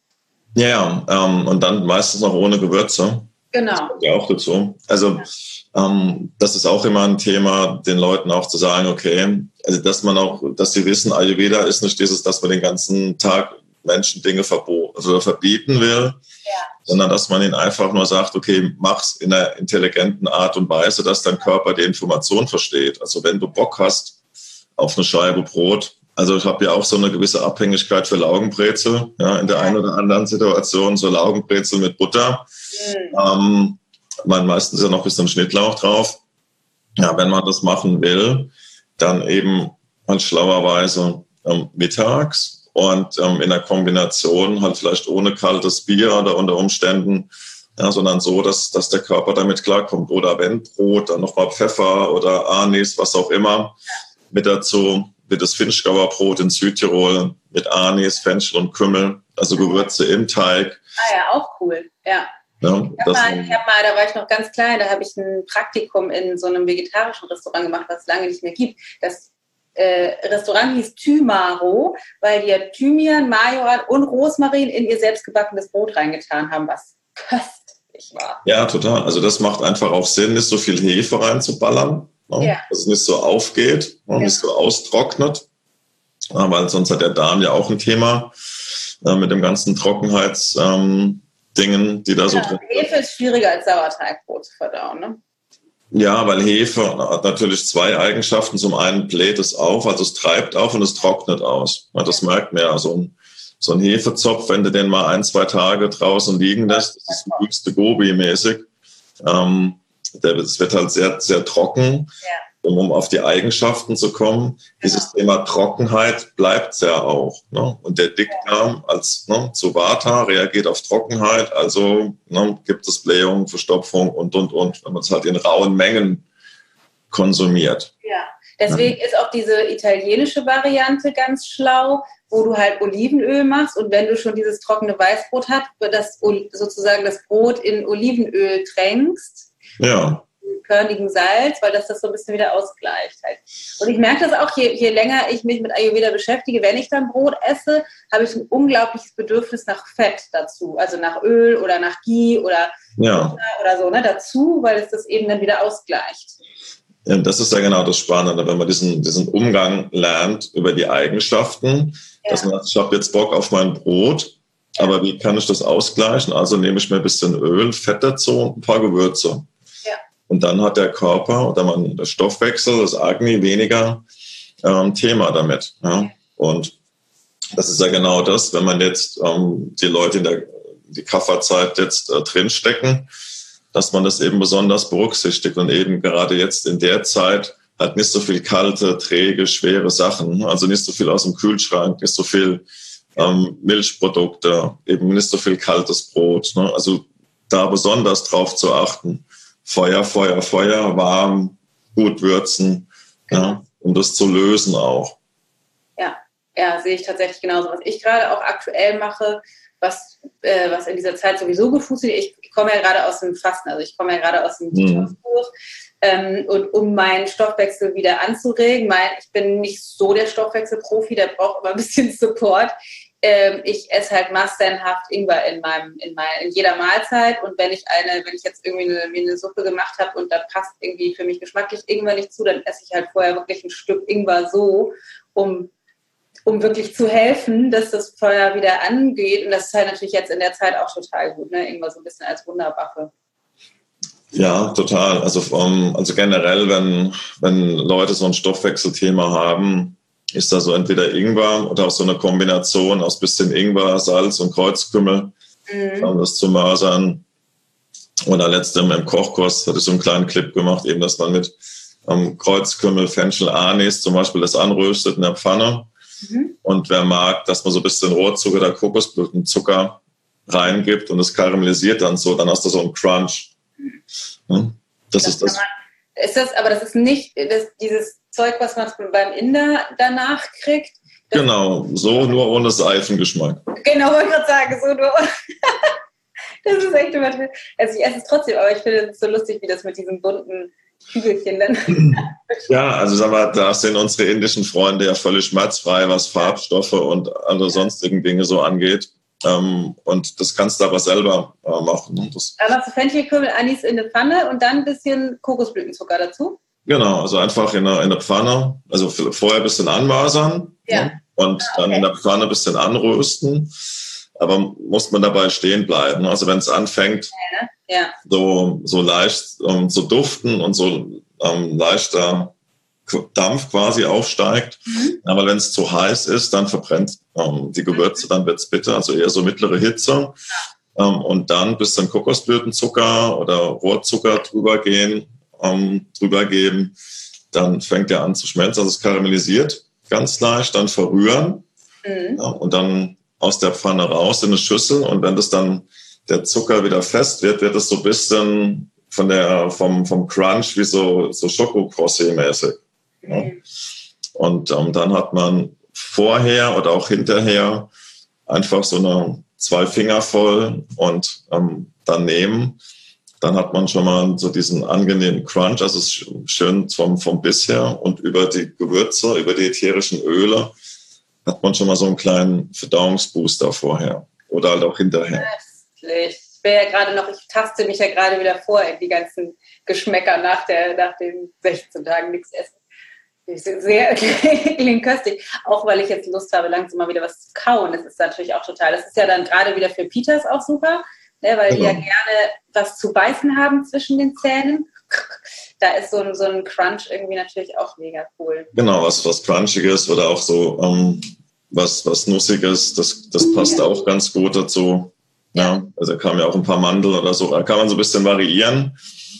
Ja, ähm, und dann meistens noch ohne Gewürze. Genau. Das kommt ja auch dazu. Also ja. ähm, das ist auch immer ein Thema, den Leuten auch zu sagen, okay, also dass man auch, dass sie wissen, Ayurveda ist nicht dieses, dass man den ganzen Tag Menschen Dinge verbo- also verbieten will, ja. sondern dass man ihnen einfach nur sagt, okay, mach's in einer intelligenten Art und Weise, dass dein Körper die Information versteht. Also wenn du Bock hast auf eine Scheibe Brot, also ich habe ja auch so eine gewisse Abhängigkeit für Laugenbrezel, ja, in der einen oder anderen Situation, so Laugenbrezel mit Butter. Mhm. Ähm, man meistens ja noch ein bisschen Schnittlauch drauf. Ja, wenn man das machen will, dann eben halt schlauerweise ähm, mittags und ähm, in der Kombination halt vielleicht ohne kaltes Bier oder unter Umständen, ja, sondern so, dass, dass der Körper damit klarkommt. Oder wenn Brot, dann nochmal Pfeffer oder Anis, was auch immer, mit dazu. Wird das Finchgauer Brot in Südtirol mit Anis, Fenchel und Kümmel, also Gewürze im Teig. Ah ja, auch cool, ja. ja ich habe mal, hab mal, da war ich noch ganz klein, da habe ich ein Praktikum in so einem vegetarischen Restaurant gemacht, was es lange nicht mehr gibt. Das äh, Restaurant hieß Thymaro, weil die ja Thymian, Majoran und Rosmarin in ihr selbstgebackenes Brot reingetan haben, was köstlich war. Ja, total. Also das macht einfach auch Sinn, nicht so viel Hefe reinzuballern. No? Ja. Dass es nicht so aufgeht, no? ja. nicht so austrocknet, ja, weil sonst hat der Darm ja auch ein Thema äh, mit dem ganzen Trockenheitsdingen, ähm, die da ja, so drin sind. Hefe ist schwieriger als Sauerteigbrot zu verdauen, ne? Ja, weil Hefe hat natürlich zwei Eigenschaften. Zum einen bläht es auf, also es treibt auf und es trocknet aus. Ja, das merkt man ja. So ein, so ein Hefezopf, wenn du den mal ein, zwei Tage draußen liegen lässt, das ist ein höchste Gobi-mäßig. Ähm, Es wird halt sehr, sehr trocken, ja. um auf die Eigenschaften zu kommen. Genau. Dieses Thema Trockenheit bleibt ja auch. Ne? Und der Dickdarm als ne, zu Vata reagiert auf Trockenheit, also ne, gibt es Blähung, Verstopfung und, und, und, wenn man es halt in rauen Mengen konsumiert. Ja, deswegen ja. ist auch diese italienische Variante ganz schlau, wo du halt Olivenöl machst und wenn du schon dieses trockene Weißbrot hast, das sozusagen das Brot in Olivenöl tränkst, ja. körnigen Salz, weil das das so ein bisschen wieder ausgleicht. Halt. Und ich merke das auch, je, je länger ich mich mit Ayurveda beschäftige, wenn ich dann Brot esse, habe ich ein unglaubliches Bedürfnis nach Fett dazu, also nach Öl oder nach Ghee oder, ja. oder so ne, dazu, weil es das eben dann wieder ausgleicht. Ja, das ist ja genau das Spannende, wenn man diesen, diesen Umgang lernt über die Eigenschaften, ja. dass man sagt, ich habe jetzt Bock auf mein Brot, ja. aber wie kann ich das ausgleichen? Also nehme ich mir ein bisschen Öl, Fett dazu und ein paar Gewürze. Und dann hat der Körper oder man, der Stoffwechsel, das Agni, weniger ähm, Thema damit. Ja? Und das ist ja genau das, wenn man jetzt ähm, die Leute in der die Kafferzeit jetzt äh, drinstecken, dass man das eben besonders berücksichtigt und eben gerade jetzt in der Zeit hat nicht so viel kalte, träge, schwere Sachen, also nicht so viel aus dem Kühlschrank, nicht so viel ähm, Milchprodukte, eben nicht so viel kaltes Brot. Ne? Also da besonders drauf zu achten. Feuer, Feuer, Feuer, warm, gut würzen, genau. ja, um das zu lösen auch. Ja, ja, sehe ich tatsächlich genauso. Was ich gerade auch aktuell mache, was, äh, was in dieser Zeit sowieso gut funktioniert, ich, ich komme ja gerade aus dem Fasten, also ich komme ja gerade aus dem Detox-Kurs, ähm, und um meinen Stoffwechsel wieder anzuregen, mein, ich bin nicht so der Stoffwechselprofi, der braucht immer ein bisschen Support. Ähm, ich esse halt massenhaft Ingwer in meinem, in meiner, in jeder Mahlzeit und wenn ich eine, wenn ich jetzt irgendwie eine, mir eine Suppe gemacht habe und da passt irgendwie für mich geschmacklich Ingwer nicht zu, dann esse ich halt vorher wirklich ein Stück Ingwer so, um, um wirklich zu helfen, dass das Feuer wieder angeht und das ist halt natürlich jetzt in der Zeit auch total gut, ne? Ingwer so ein bisschen als Wunderwaffe. Ja, total. Also, um, also generell, wenn, wenn Leute so ein Stoffwechselthema haben, ist da so entweder Ingwer oder auch so eine Kombination aus bisschen Ingwer, Salz und Kreuzkümmel, mhm. um das zu mörsern. Oder letztens im Kochkurs hatte ich so einen kleinen Clip gemacht, eben, dass man mit ähm, Kreuzkümmel, Fenchel, Anis zum Beispiel das anröstet in der Pfanne. Mhm. Und wer mag, dass man so ein bisschen Rohrzucker oder Kokosblütenzucker reingibt und es karamellisiert dann so, dann hast du so einen Crunch. Ja, das, das ist das. Man, ist das, aber das ist nicht das, dieses Zeug, was man beim Inder danach kriegt? Genau, so nur ohne Seifengeschmack. Genau, wollte ich gerade sagen, so nur. Das ist echt übertrieben. Also ich esse es trotzdem, aber ich finde es so lustig, wie das mit diesen bunten Kügelchen dann. Ja, also sag mal, da sind unsere indischen Freunde ja völlig schmerzfrei, was Farbstoffe und andere sonstigen Dinge so angeht. Ähm, und das kannst du aber selber äh, machen. Und das aber machst du Fenchelkümmel, Anis in eine Pfanne und dann ein bisschen Kokosblütenzucker dazu? Genau, also einfach in eine, in eine Pfanne, also vorher ein bisschen anmörsern, ja. Ne? Und ah, okay. dann in der Pfanne ein bisschen anrösten. Aber muss man dabei stehen bleiben. Also wenn es anfängt, ja, ne? ja. so, so leicht um, zu duften und so um, leichter Dampf quasi aufsteigt. Mhm. Aber wenn es zu heiß ist, dann verbrennt um, die Gewürze, dann wird es bitter, also eher so mittlere Hitze. Ja. Um, und dann ein bisschen Kokosblütenzucker oder Rohrzucker drüber gehen, um, drüber geben. Dann fängt er an zu schmelzen, also es karamellisiert ganz leicht, dann verrühren mhm. ja, und dann aus der Pfanne raus in eine Schüssel, und wenn das dann der Zucker wieder fest wird, wird es so ein bisschen von der, vom, vom Crunch wie so, so Schokocroissant-mäßig. Ja. Mhm. Und ähm, dann hat man vorher oder auch hinterher einfach so eine zwei Finger voll und ähm, dann nehmen. Dann hat man schon mal so diesen angenehmen Crunch, also es ist schön vom, vom Biss her, und über die Gewürze, über die ätherischen Öle hat man schon mal so einen kleinen Verdauungsbooster vorher oder halt auch hinterher. Köstlich. Ich bin ja gerade noch, ich taste mich ja gerade wieder vor in die ganzen Geschmäcker nach, der, nach den sechzehn Tagen nichts essen. Sehr klingt köstlich, auch weil ich jetzt Lust habe, langsam mal wieder was zu kauen. Das ist natürlich auch total, das ist ja dann gerade wieder für Pitas auch super, ne, weil genau. die ja gerne was zu beißen haben zwischen den Zähnen. Da ist so ein, so ein Crunch irgendwie natürlich auch mega cool. Genau, was, was Crunchiges oder auch so ähm, was, was Nussiges, das, das passt ja. auch ganz gut dazu. Ja, also da kamen ja auch ein paar Mandeln oder so, da kann man so ein bisschen variieren.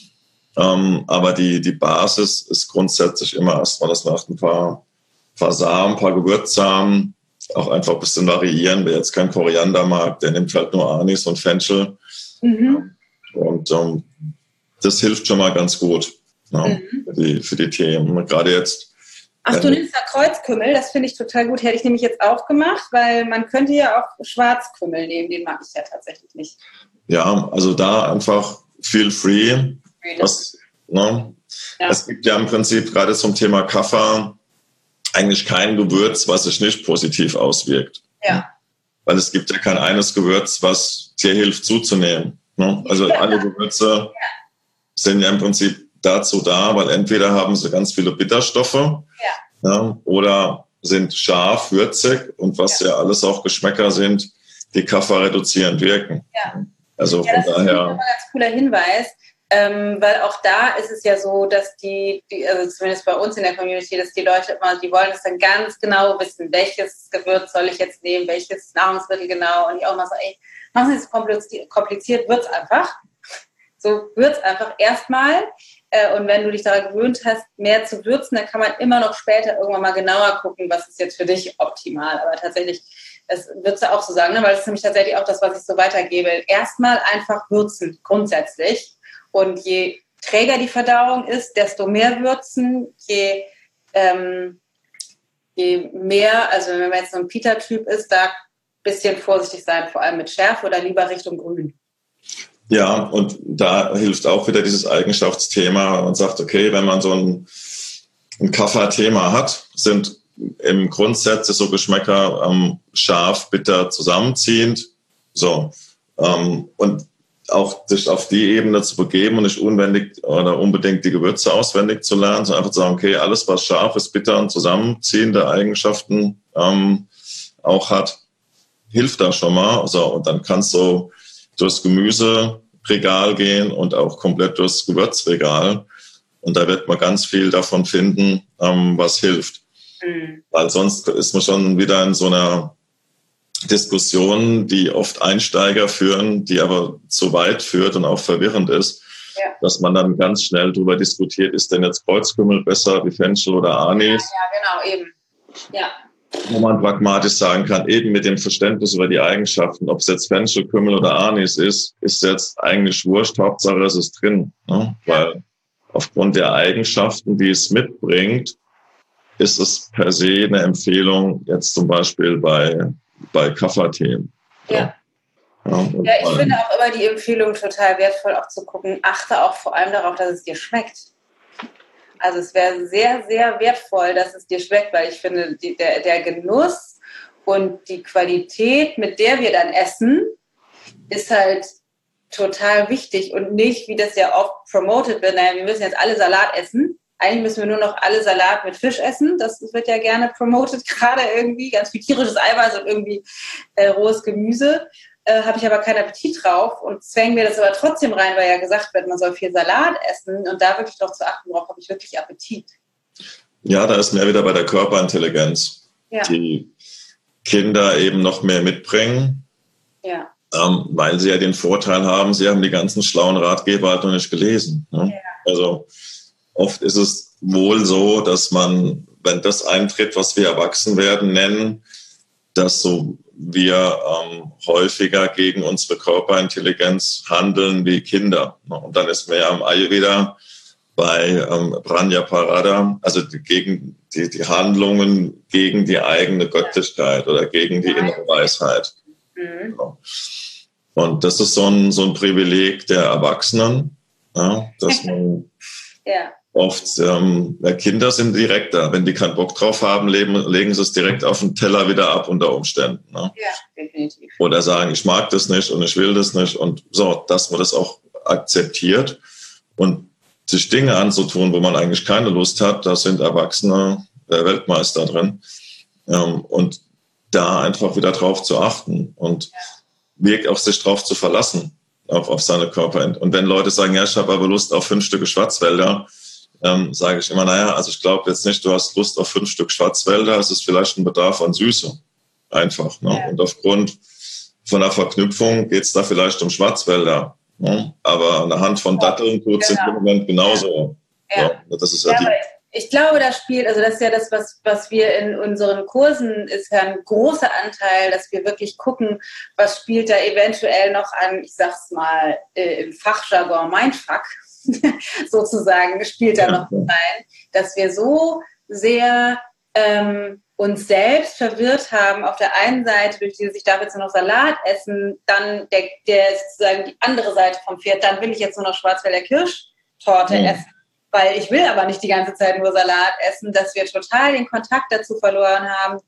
Ähm, aber die, die Basis ist grundsätzlich immer erstmal, dass man ein paar, paar Samen, ein paar Gewürzsamen, auch einfach ein bisschen variieren. Wer jetzt kein Koriander mag, der nimmt halt nur Anis und Fenchel. Mhm. Und ähm, das hilft schon mal ganz gut, ja, mhm. für, die, für die Themen. Gerade jetzt. Ach, du nimmst da Kreuzkümmel, das finde ich total gut. Hätte ich nämlich jetzt auch gemacht, weil man könnte ja auch Schwarzkümmel nehmen, den mag ich ja tatsächlich nicht. Ja, also da einfach feel free. Was, ne? Ja. Es gibt ja im Prinzip gerade zum Thema Kaffer eigentlich kein Gewürz, was sich nicht positiv auswirkt. Ja. Weil es gibt ja kein eines Gewürz, was dir hilft zuzunehmen. Ne? Also ja. alle Gewürze ja. sind ja im Prinzip dazu da, weil entweder haben sie ganz viele Bitterstoffe ja. Ja, oder sind scharf, würzig, und was ja. ja alles auch Geschmäcker sind, die Kaffer reduzierend wirken. Ja. Also ja, von das daher. ist ein ganz cooler Hinweis. Ähm, weil auch da ist es ja so, dass die, die, also zumindest bei uns in der Community, dass die Leute immer, die wollen es dann ganz genau wissen, welches Gewürz soll ich jetzt nehmen, welches Nahrungsmittel genau, und ich auch mal so, ey, machen Sie es kompliziert, kompliziert wird's einfach. So wird's einfach erstmal, äh, und wenn du dich daran gewöhnt hast, mehr zu würzen, dann kann man immer noch später irgendwann mal genauer gucken, was ist jetzt für dich optimal, aber tatsächlich, das würdest du auch so sagen, ne? Weil das ist nämlich tatsächlich auch das, was ich so weitergebe. Erstmal einfach würzen, grundsätzlich. Und je träger die Verdauung ist, desto mehr würzen, je, ähm, je mehr, also wenn man jetzt so ein Pita-Typ ist, da ein bisschen vorsichtig sein, vor allem mit Schärfe, oder lieber Richtung Grün. Ja, und da hilft auch wieder dieses Eigenschaftsthema. Man sagt, okay, wenn man so ein, ein Kaffer-Thema hat, sind im Grundsatz so Geschmäcker ähm, scharf, bitter, zusammenziehend. So, ähm, und auch sich auf die Ebene zu begeben und nicht unbedingt oder unbedingt die Gewürze auswendig zu lernen, sondern einfach zu sagen, okay, alles, was scharf ist, bitter und zusammenziehende Eigenschaften ähm, auch hat, hilft da schon mal. So, und dann kannst du durchs Gemüseregal gehen und auch komplett durchs Gewürzregal. Und da wird man ganz viel davon finden, ähm, was hilft. Mhm. Weil sonst ist man schon wieder in so einer Diskussion, die oft Einsteiger führen, die aber zu weit führt und auch verwirrend ist, ja. dass man dann ganz schnell darüber diskutiert, ist denn jetzt Kreuzkümmel besser wie Fenchel oder Anis? Ja, ja, genau, eben. Ja. Wo man pragmatisch sagen kann, eben mit dem Verständnis über die Eigenschaften, ob es jetzt Fenchel, Kümmel oder Anis ist, ist jetzt eigentlich wurscht, Hauptsache es ist drin. Ne? Ja. Weil aufgrund der Eigenschaften, die es mitbringt, ist es per se eine Empfehlung, jetzt zum Beispiel bei, bei Kafferthemen. Ja. Ja, ja, ich finde auch immer die Empfehlung total wertvoll, auch zu gucken, achte auch vor allem darauf, dass es dir schmeckt. Also es wäre sehr, sehr wertvoll, dass es dir schmeckt, weil ich finde, die, der, der Genuss und die Qualität, mit der wir dann essen, ist halt total wichtig und nicht, wie das ja oft promoted wird, naja, wir müssen jetzt alle Salat essen. Eigentlich müssen wir nur noch alle Salat mit Fisch essen. Das wird ja gerne promoted, gerade irgendwie. Ganz viel tierisches Eiweiß und irgendwie äh, rohes Gemüse. Äh, habe ich aber keinen Appetit drauf und zwängen mir das aber trotzdem rein, weil ja gesagt wird, man soll viel Salat essen und da wirklich doch zu achten, worauf habe ich wirklich Appetit. Ja, da ist mehr wieder bei der Körperintelligenz, ja. die Kinder eben noch mehr mitbringen, ja. ähm, weil sie ja den Vorteil haben, sie haben die ganzen schlauen Ratgeber halt noch nicht gelesen. Ne? Ja. Also oft ist es wohl so, dass man, wenn das eintritt, was wir Erwachsenwerden nennen, dass so wir ähm, häufiger gegen unsere Körperintelligenz handeln wie Kinder. Und dann ist man ja am Ayurveda bei ähm, Prajnaparada, also die, gegen die, die Handlungen gegen die eigene Göttlichkeit oder gegen die innere Weisheit. Mhm. Genau. Und das ist so ein, so ein Privileg der Erwachsenen, ja, dass man ja. oft, ähm, Kinder sind direkt da. Wenn die keinen Bock drauf haben, legen, legen sie es direkt auf den Teller wieder ab unter Umständen. Ne? Ja, definitiv. Oder sagen, ich mag das nicht und ich will das nicht. Und so, dass man das auch akzeptiert und sich Dinge anzutun, wo man eigentlich keine Lust hat, da sind Erwachsene der Weltmeister drin. Ähm, und da einfach wieder drauf zu achten und ja. wirklich auch sich drauf zu verlassen, auf, auf seine Körper. Und wenn Leute sagen, ja, ich habe aber Lust auf fünf Stücke Schwarzwälder, Ähm, sage ich immer, naja, also ich glaube jetzt nicht, du hast Lust auf fünf Stück Schwarzwälder, es ist vielleicht ein Bedarf an Süße. Einfach. Ne? Ja. Und aufgrund von der Verknüpfung geht es da vielleicht um Schwarzwälder. Ne? Aber eine Hand von Datteln tut es genau. im Moment genauso. Ja. Ja, das ist ja, ja die ich glaube, da spielt, also das ist ja das, was, was wir in unseren Kursen, ist ja ein großer Anteil, dass wir wirklich gucken, was spielt da eventuell noch an, ich sag's mal, äh, im Fachjargon Mindfuck, sozusagen, spielt da noch rein, dass wir so sehr ähm, uns selbst verwirrt haben, auf der einen Seite durch dieses, ich darf jetzt nur noch Salat essen, dann der, der sozusagen die andere Seite vom Pferd, dann will ich jetzt nur noch Schwarzwälder Kirschtorte ja. essen, weil ich will aber nicht die ganze Zeit nur Salat essen, dass wir total den Kontakt dazu verloren haben,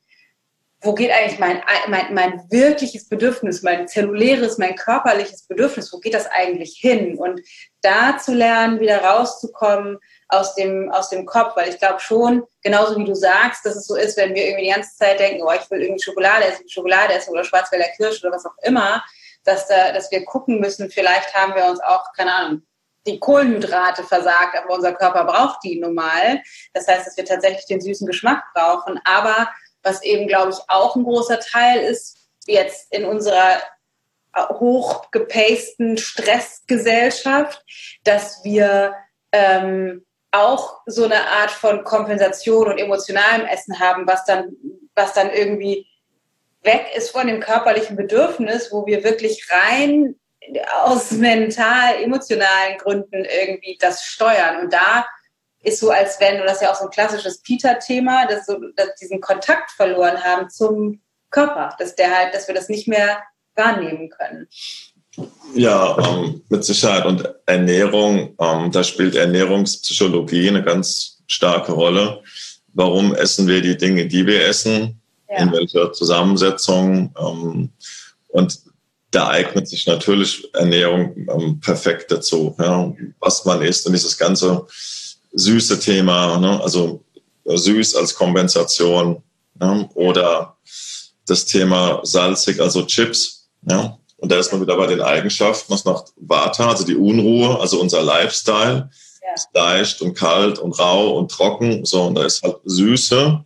wo geht eigentlich mein, mein, mein wirkliches Bedürfnis, mein zelluläres, mein körperliches Bedürfnis, wo geht das eigentlich hin? Und da zu lernen, wieder rauszukommen aus dem, aus dem Kopf, weil ich glaube schon, genauso wie du sagst, dass es so ist, wenn wir irgendwie die ganze Zeit denken, oh, ich will irgendwie Schokolade essen, Schokolade essen oder Schwarzwälder Kirsch oder was auch immer, dass, da, dass wir gucken müssen, vielleicht haben wir uns auch, keine Ahnung, die Kohlenhydrate versagt, aber unser Körper braucht die nun mal. Das heißt, dass wir tatsächlich den süßen Geschmack brauchen, aber was eben, glaube ich, auch ein großer Teil ist, jetzt in unserer hochgepasten Stressgesellschaft, dass wir ähm, auch so eine Art von Kompensation und emotionalem Essen haben, was dann, was dann irgendwie weg ist von dem körperlichen Bedürfnis, wo wir wirklich rein aus mental, emotionalen Gründen irgendwie das steuern. Und da ist so, als wenn, und das ist ja auch so ein klassisches Peter-Thema, dass, so, dass diesen Kontakt verloren haben zum Körper, dass der halt, dass wir das nicht mehr wahrnehmen können. Ja, ähm, mit Sicherheit. Und Ernährung, ähm, da spielt Ernährungspsychologie eine ganz starke Rolle. Warum essen wir die Dinge, die wir essen? Ja. In welcher Zusammensetzung? Ähm, und da eignet sich natürlich Ernährung ähm, perfekt dazu, ja, was man isst und dieses ganze süße Thema, ne? Also süß als Kompensation, ne? Oder das Thema salzig, also Chips. Ja? Und da ist man wieder bei den Eigenschaften, was nach Vata, also die Unruhe, also unser Lifestyle, ja. ist leicht und kalt und rau und trocken. So, und da ist halt Süße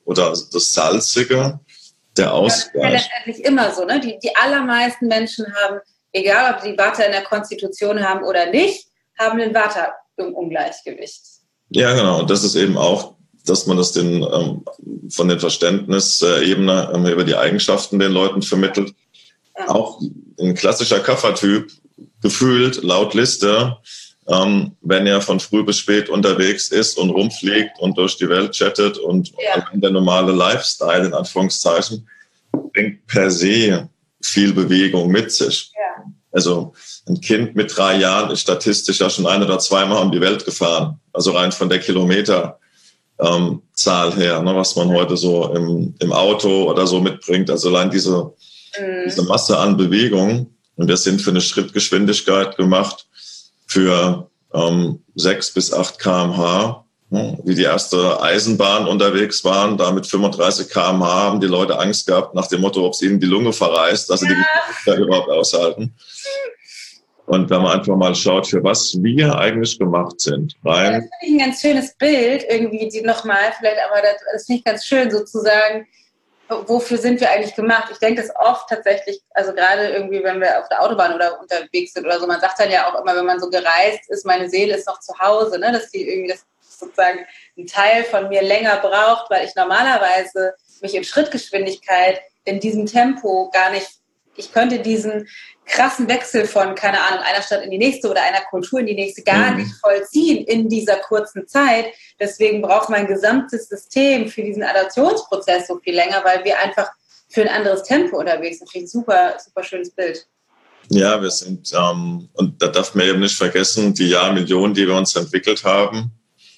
oder das Salzige, der Ausgleich. Das ist ja letztendlich immer so, ne? Die, die allermeisten Menschen haben, egal ob die Vata in der Konstitution haben oder nicht, haben den Vata im Ungleichgewicht. Ja, genau. Und das ist eben auch, dass man das den, ähm, von den Verständnisebene ähm, über die Eigenschaften den Leuten vermittelt. Ja. Auch ein klassischer Kaffertyp, gefühlt laut Liste, ähm, wenn er von früh bis spät unterwegs ist und rumfliegt und durch die Welt chattet und ja. der normale Lifestyle in Anführungszeichen bringt per se viel Bewegung mit sich. Ja. Also ein Kind mit drei Jahren ist statistisch ja schon ein oder zweimal um die Welt gefahren. Also rein von der Kilometerzahl ähm, her, ne, was man heute so im, im Auto oder so mitbringt. Also allein diese, mhm. diese Masse an Bewegung. Und wir sind für eine Schrittgeschwindigkeit gemacht für ähm, sechs bis acht Kilometer pro Stunde. Ne, wie die erste Eisenbahn unterwegs waren, da mit fünfunddreißig Kilometer pro Stunde haben die Leute Angst gehabt nach dem Motto, ob es ihnen die Lunge verreißt, dass sie ja. die Geschwindigkeit überhaupt aushalten. Und wenn man einfach mal schaut, für was wir eigentlich gemacht sind. Rein. Ja, das finde ich ein ganz schönes Bild, irgendwie, die nochmal, vielleicht, aber das, das finde ich ganz schön, sozusagen, wofür sind wir eigentlich gemacht? Ich denke das oft tatsächlich, also gerade irgendwie, wenn wir auf der Autobahn oder unterwegs sind oder so, man sagt dann ja auch immer, wenn man so gereist ist, meine Seele ist noch zu Hause, ne? Dass die irgendwie, das sozusagen ein Teil von mir länger braucht, weil ich normalerweise mich in Schrittgeschwindigkeit in diesem Tempo gar nicht, ich könnte diesen krassen Wechsel von, keine Ahnung, einer Stadt in die nächste oder einer Kultur in die nächste gar mhm. nicht vollziehen in dieser kurzen Zeit. Deswegen braucht mein gesamtes System für diesen Adaptionsprozess so viel länger, weil wir einfach für ein anderes Tempo unterwegs sind. Finde ich ein super, super schönes Bild. Ja, wir sind, ähm, und da darf man eben nicht vergessen, die Jahrmillionen, die wir uns entwickelt haben.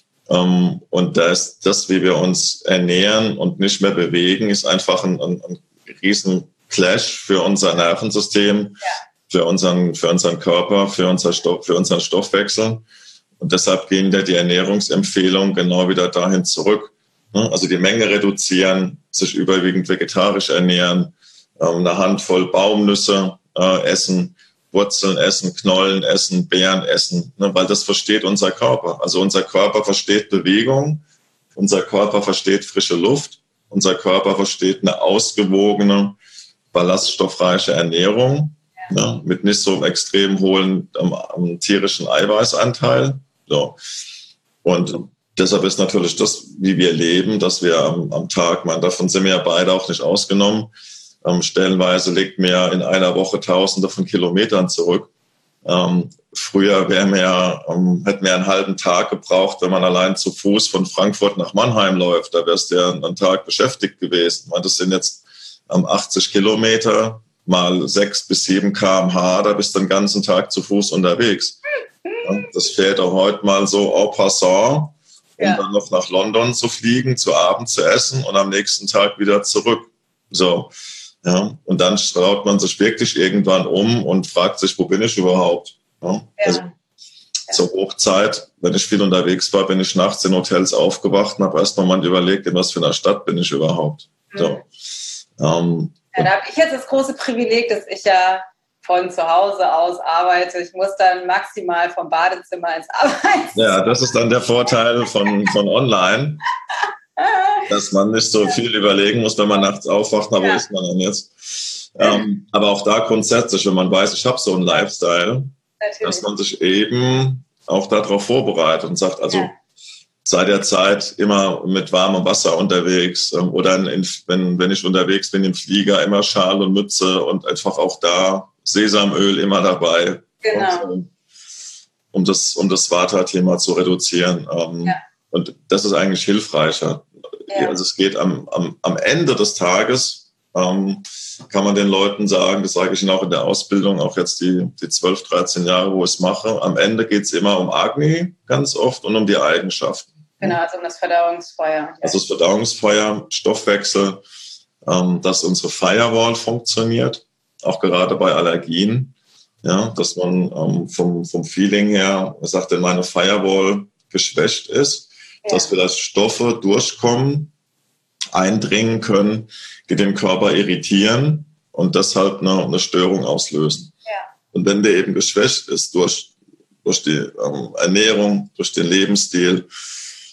Ähm, und da ist das, wie wir uns ernähren und nicht mehr bewegen, ist einfach ein, ein, ein riesen Clash für unser Nervensystem, ja. für unseren, für unseren Körper, für, unser Stoff, für unseren Stoffwechsel. Und deshalb gehen ja die Ernährungsempfehlungen genau wieder dahin zurück. Also die Menge reduzieren, sich überwiegend vegetarisch ernähren, eine Handvoll Baumnüsse essen, Wurzeln essen, Knollen essen, Beeren essen, weil das versteht unser Körper. Also unser Körper versteht Bewegung, unser Körper versteht frische Luft, unser Körper versteht eine ausgewogene, ballaststoffreiche Ernährung, ja. Ja, mit nicht so einem extrem hohen ähm, ähm, tierischen Eiweißanteil. So. Und deshalb ist natürlich das, wie wir leben, dass wir am, am Tag, man, davon sind wir ja beide auch nicht ausgenommen, ähm, stellenweise legt man ja in einer Woche Tausende von Kilometern zurück. Ähm, früher wären wir ja, ähm, hätten wir einen halben Tag gebraucht, wenn man allein zu Fuß von Frankfurt nach Mannheim läuft. Da wärst du ja einen Tag beschäftigt gewesen. Das sind jetzt achtzig Kilometer mal sechs bis sieben Kilometer pro Stunde, da bist du den ganzen Tag zu Fuß unterwegs. Ja, das fährt auch heute mal so en passant, um ja. dann noch nach London zu fliegen, zu Abend zu essen und am nächsten Tag wieder zurück. So, ja, und dann traut man sich wirklich irgendwann um und fragt sich, wo bin ich überhaupt? Ja, ja. Also zur Hochzeit, wenn ich viel unterwegs war, bin ich nachts in Hotels aufgewacht und habe erst mal überlegt, in was für einer Stadt bin ich überhaupt. So. Mhm. Um, ja, da habe ich jetzt das große Privileg, dass ich ja von zu Hause aus arbeite. Ich muss dann maximal vom Badezimmer ins Arbeitszimmer. Ja, das ist dann der Vorteil von, von online, dass man nicht so viel überlegen muss, wenn man nachts aufwacht, na, wo ja. ist man denn jetzt? Um, aber auch da grundsätzlich, wenn man weiß, ich habe so einen Lifestyle, natürlich. Dass man sich eben auch darauf vorbereitet und sagt, also ja. seit der Zeit immer mit warmem Wasser unterwegs ähm, oder in, wenn, wenn ich unterwegs bin im Flieger, immer Schal und Mütze und einfach auch da Sesamöl immer dabei, genau. und, um, um das, um das Vata-Thema zu reduzieren. Ähm, ja. Und das ist eigentlich hilfreicher. Ja. Also es geht am, am, am Ende des Tages, ähm, kann man den Leuten sagen, das sage ich Ihnen auch in der Ausbildung, auch jetzt die, die zwölf, dreizehn Jahre, wo ich es mache, am Ende geht es immer um Agni ganz oft und um die Eigenschaften. Genau, also um das Verdauungsfeuer. Also das Verdauungsfeuer, Stoffwechsel, ähm, dass unsere Firewall funktioniert, auch gerade bei Allergien, ja, dass man ähm, vom, vom Feeling her, man sagt, wenn meine Firewall geschwächt ist, ja. dass vielleicht Stoffe durchkommen, eindringen können, die den Körper irritieren und deshalb eine, eine Störung auslösen. Ja. Und wenn der eben geschwächt ist durch, durch die ähm, Ernährung, durch den Lebensstil,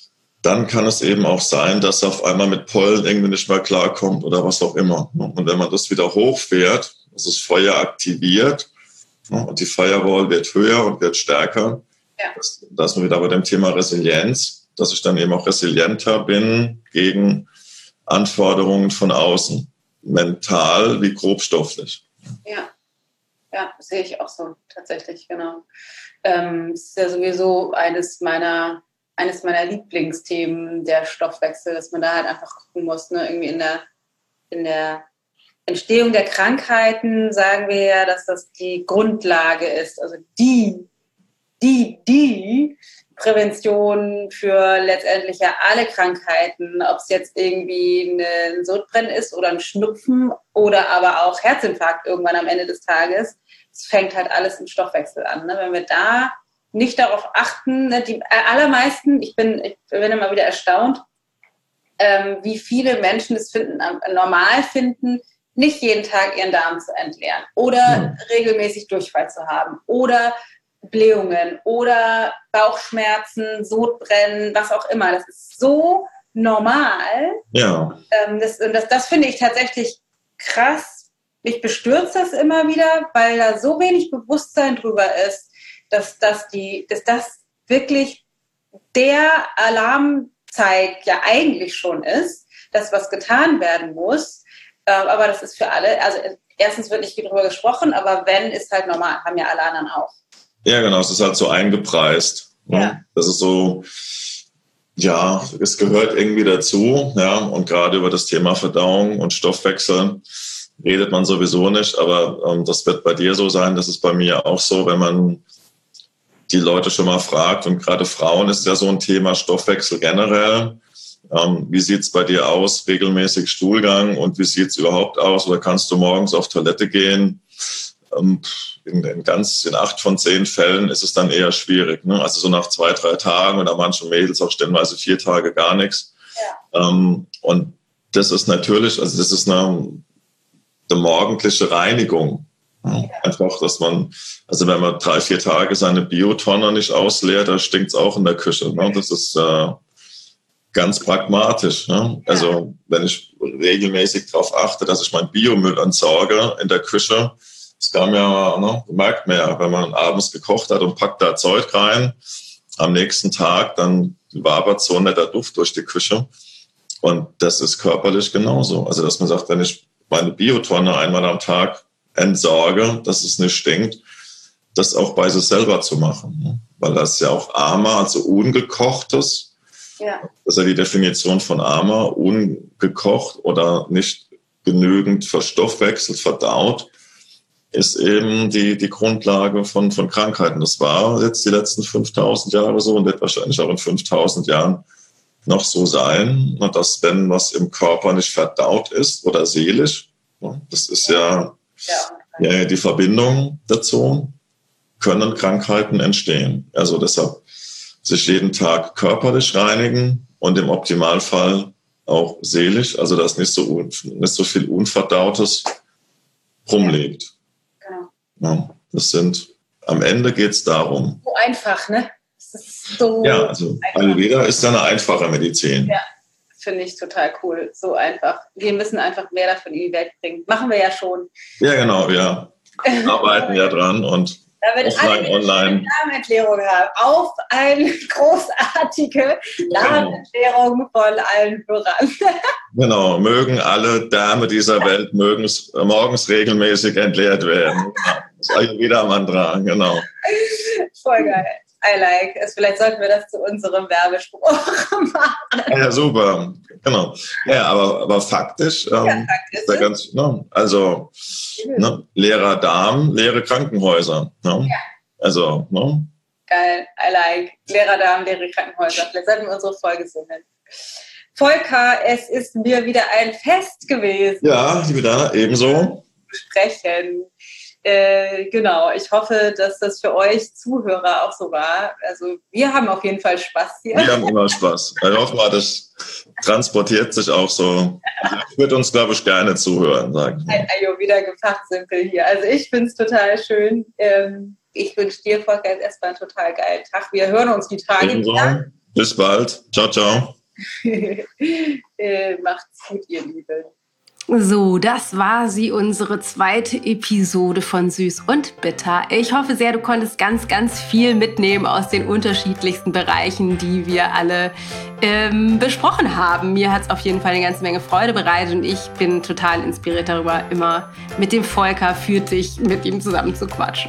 dann kann es eben auch sein, dass er auf einmal mit Pollen irgendwie nicht mehr klarkommt oder was auch immer. Und wenn man das wieder hochfährt, ist das Feuer aktiviert und die Firewall wird höher und wird stärker. Ja. Da sind wir wieder bei dem Thema Resilienz, dass ich dann eben auch resilienter bin gegen Anforderungen von außen, mental wie grobstofflich. Ja, ja, sehe ich auch so, tatsächlich, genau. Ähm, das ist ja sowieso eines meiner, eines meiner Lieblingsthemen, der Stoffwechsel, dass man da halt einfach gucken muss, ne? Irgendwie in der, in der Entstehung der Krankheiten sagen wir ja, dass das die Grundlage ist, also die, die, die Prävention für letztendlich ja alle Krankheiten, ob es jetzt irgendwie ein Sodbrennen ist oder ein Schnupfen oder aber auch Herzinfarkt irgendwann am Ende des Tages. Es fängt halt alles im Stoffwechsel an. Ne? Wenn wir da nicht darauf achten, ne, die allermeisten, ich bin, ich bin immer wieder erstaunt, ähm, wie viele Menschen es finden, normal finden, nicht jeden Tag ihren Darm zu entleeren oder ja. regelmäßig Durchfall zu haben oder Blähungen oder Bauchschmerzen, Sodbrennen, was auch immer. Das ist so normal. Ja. Ähm, das, das, das finde ich tatsächlich krass. Mich bestürzt das immer wieder, weil da so wenig Bewusstsein drüber ist, dass, dass, die, dass das wirklich der Alarmzeig ja eigentlich schon ist, dass was getan werden muss. Ähm, aber das ist für alle, also erstens wird nicht drüber gesprochen, aber wenn, ist halt normal, haben ja alle anderen auch. Ja, genau, es ist halt so eingepreist. Ne? Ja. Das ist so, ja, es gehört irgendwie dazu. Ja, und gerade über das Thema Verdauung und Stoffwechsel redet man sowieso nicht, aber ähm, das wird bei dir so sein, das ist bei mir auch so, wenn man die Leute schon mal fragt, und gerade Frauen ist ja so ein Thema, Stoffwechsel generell. Ähm, wie sieht es bei dir aus, regelmäßig Stuhlgang, und wie sieht es überhaupt aus, oder kannst du morgens auf Toilette gehen? Ähm, in, in ganz, in acht von zehn Fällen ist es dann eher schwierig, ne? Also so nach zwei, drei Tagen oder manchen Mädels auch stellenweise vier Tage gar nichts. Ja. Ähm, und das ist natürlich, also das ist eine, eine morgendliche Reinigung. Ja. Einfach, dass man, also wenn man drei, vier Tage seine Biotonne nicht ausleert, da stinkt es auch in der Küche. Ne? Das ist äh, ganz pragmatisch. Ne? Ja. Also wenn ich regelmäßig darauf achte, dass ich meinen Biomüll entsorge in der Küche, das kam ja, ne, merkt man ja, wenn man abends gekocht hat und packt da Zeug rein, am nächsten Tag, dann wabert so ein netter Duft durch die Küche. Und das ist körperlich genauso. Also dass man sagt, wenn ich meine Biotonne einmal am Tag entsorge, dass es nicht stinkt, das auch bei sich selber zu machen. Ne? Weil das ist ja auch Ama, also ungekochtes. Ja. Das ist ja die Definition von Ama, ungekocht oder nicht genügend verstoffwechselt, verdaut, ist eben die, die Grundlage von, von Krankheiten. Das war jetzt die letzten fünftausend Jahre so und wird wahrscheinlich auch in fünftausend Jahren noch so sein, dass wenn was im Körper nicht verdaut ist oder seelisch, das ist ja, ja, ja die Verbindung dazu, können Krankheiten entstehen. Also deshalb sich jeden Tag körperlich reinigen und im Optimalfall auch seelisch, also dass nicht so, nicht so viel Unverdautes rumliegt. Ja, das sind, am Ende geht es darum. So einfach, ne? Das ist so ja, also einfach. Ayurveda ist ja eine einfache Medizin. Ja, finde ich total cool. So einfach. Wir müssen einfach mehr davon in die Welt bringen. Machen wir ja schon. Ja, genau, ja. Wir arbeiten ja dran und offline, online. Darmerklärung haben. Auf eine großartige Darmerklärung von allen Hörern. Genau, mögen alle Därme dieser Welt mögens, morgens regelmäßig entleert werden. Das ist Ayurveda-Mantra, genau. Voll geil. I like es. Vielleicht sollten wir das zu unserem Werbespruch machen. Ja, super. Genau. Ja, aber, aber faktisch, ähm, ja, faktisch ist da ganz, ne, also ne, leerer Darm, leere Krankenhäuser. Ne? Ja. Also, ne? Geil, I like. Leerer Darm, leere Krankenhäuser. Vielleicht sollten wir unsere Folge so nennen. Volker, es ist mir wieder ein Fest gewesen. Ja, liebe Dana, ebenso. Sprechen. Äh, genau, ich hoffe, dass das für euch Zuhörer auch so war. Also wir haben auf jeden Fall Spaß hier. Wir haben immer Spaß. Ich hoffe mal, das transportiert sich auch so. Ich würde uns, glaube ich, gerne zuhören. Sagen. Ein Ayurveda gefachsimpel hier. Also ich finde es total schön. Ähm, ich wünsche dir, Volker, jetzt erstmal einen total geilen Tag. Wir hören uns die Tage ebenso. wieder. Bis bald. Ciao, ciao. äh, macht's gut, ihr Lieben. So, das war sie, unsere zweite Episode von Süß und Bitter. Ich hoffe sehr, du konntest ganz, ganz viel mitnehmen aus den unterschiedlichsten Bereichen, die wir alle ähm, besprochen haben. Mir hat es auf jeden Fall eine ganze Menge Freude bereitet und ich bin total inspiriert darüber, immer mit dem Volker fühlig mit ihm zusammen zu quatschen.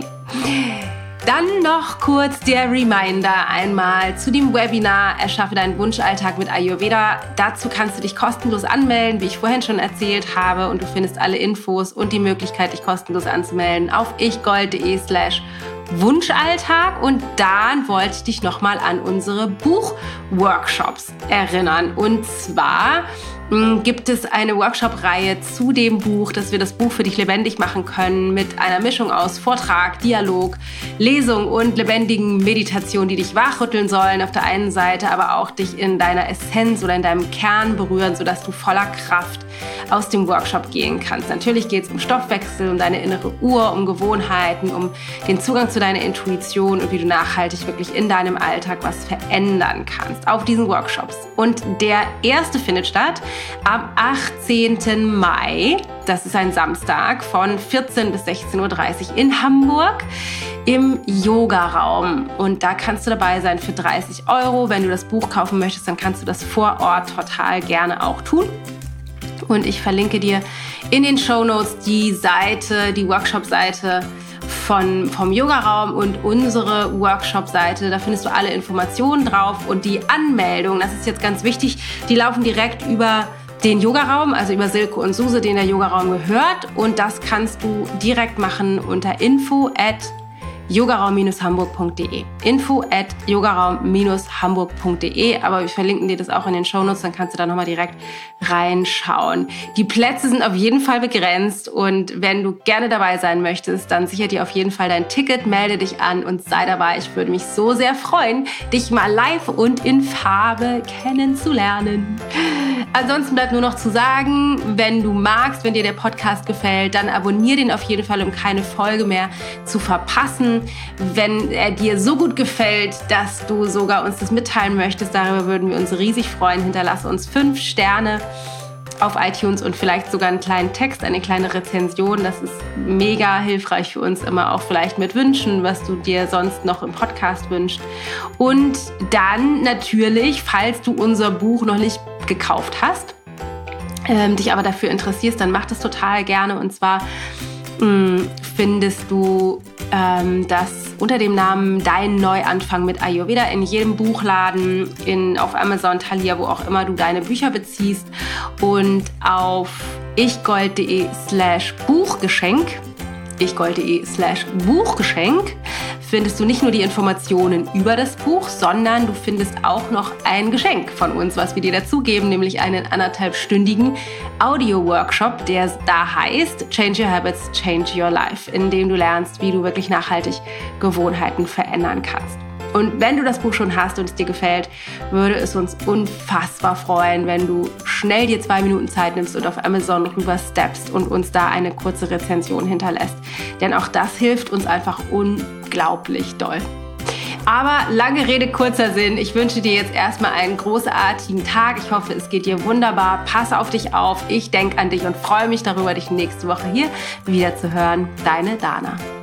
Dann noch kurz der Reminder einmal zu dem Webinar Erschaffe deinen Wunschalltag mit Ayurveda. Dazu kannst du dich kostenlos anmelden, wie ich vorhin schon erzählt habe. Und du findest alle Infos und die Möglichkeit, dich kostenlos anzumelden auf ichgold.de slash Wunschalltag. Und dann wollte ich dich nochmal an unsere Buchworkshops erinnern. Und zwar gibt es eine Workshop-Reihe zu dem Buch, dass wir das Buch für dich lebendig machen können mit einer Mischung aus Vortrag, Dialog, Lesung und lebendigen Meditationen, die dich wachrütteln sollen auf der einen Seite, aber auch dich in deiner Essenz oder in deinem Kern berühren, sodass du voller Kraft aus dem Workshop gehen kannst. Natürlich geht es um Stoffwechsel, um deine innere Uhr, um Gewohnheiten, um den Zugang zu deiner Intuition und wie du nachhaltig wirklich in deinem Alltag was verändern kannst auf diesen Workshops. Und der erste findet statt am achtzehnten Mai, das ist ein Samstag, von vierzehn bis sechzehn Uhr dreißig in Hamburg im Yogaraum. Und da kannst du dabei sein für dreißig Euro. Wenn du das Buch kaufen möchtest, dann kannst du das vor Ort total gerne auch tun. Und ich verlinke dir in den Shownotes die Seite, die Workshop-Seite Von, vom Yogaraum und unsere Workshop-Seite. Da findest du alle Informationen drauf und die Anmeldung, das ist jetzt ganz wichtig, die laufen direkt über den Yogaraum, also über Silke und Suse, den der Yogaraum gehört. Und das kannst du direkt machen unter info at yogaraum Bindestrich hamburg Punkt de. info at yogaraum Bindestrich hamburg Punkt de. Aber wir verlinken dir das auch in den Shownotes, dann kannst du da nochmal direkt reinschauen. Die Plätze sind auf jeden Fall begrenzt und wenn du gerne dabei sein möchtest, dann sicher dir auf jeden Fall dein Ticket, melde dich an und sei dabei. Ich würde mich so sehr freuen, dich mal live und in Farbe kennenzulernen. Ansonsten bleibt nur noch zu sagen, wenn du magst, wenn dir der Podcast gefällt, dann abonniere den auf jeden Fall, um keine Folge mehr zu verpassen. Wenn er dir so gut gefällt, dass du sogar uns das mitteilen möchtest, darüber würden wir uns riesig freuen. Hinterlasse uns fünf Sterne auf iTunes und vielleicht sogar einen kleinen Text, eine kleine Rezension. Das ist mega hilfreich für uns immer, auch vielleicht mit Wünschen, was du dir sonst noch im Podcast wünschst. Und dann natürlich, falls du unser Buch noch nicht gekauft hast, ähm, dich aber dafür interessierst, dann mach das total gerne. Und zwar mh, findest du ähm, das unter dem Namen Dein Neuanfang mit Ayurveda in jedem Buchladen, in, auf Amazon, Thalia, wo auch immer du deine Bücher beziehst, und auf ichgold.de slash Buchgeschenk ichgold.de slash Buchgeschenk findest du nicht nur die Informationen über das Buch, sondern du findest auch noch ein Geschenk von uns, was wir dir dazugeben, nämlich einen anderthalbstündigen Audio-Workshop, der da heißt Change Your Habits, Change Your Life, in dem du lernst, wie du wirklich nachhaltig Gewohnheiten verändern kannst. Und wenn du das Buch schon hast und es dir gefällt, würde es uns unfassbar freuen, wenn du schnell dir zwei Minuten Zeit nimmst und auf Amazon rüber steppst und uns da eine kurze Rezension hinterlässt. Denn auch das hilft uns einfach unglaublich doll. Aber lange Rede, kurzer Sinn. Ich wünsche dir jetzt erstmal einen großartigen Tag. Ich hoffe, es geht dir wunderbar. Pass auf dich auf. Ich denke an dich und freue mich darüber, dich nächste Woche hier wieder zu hören. Deine Dana.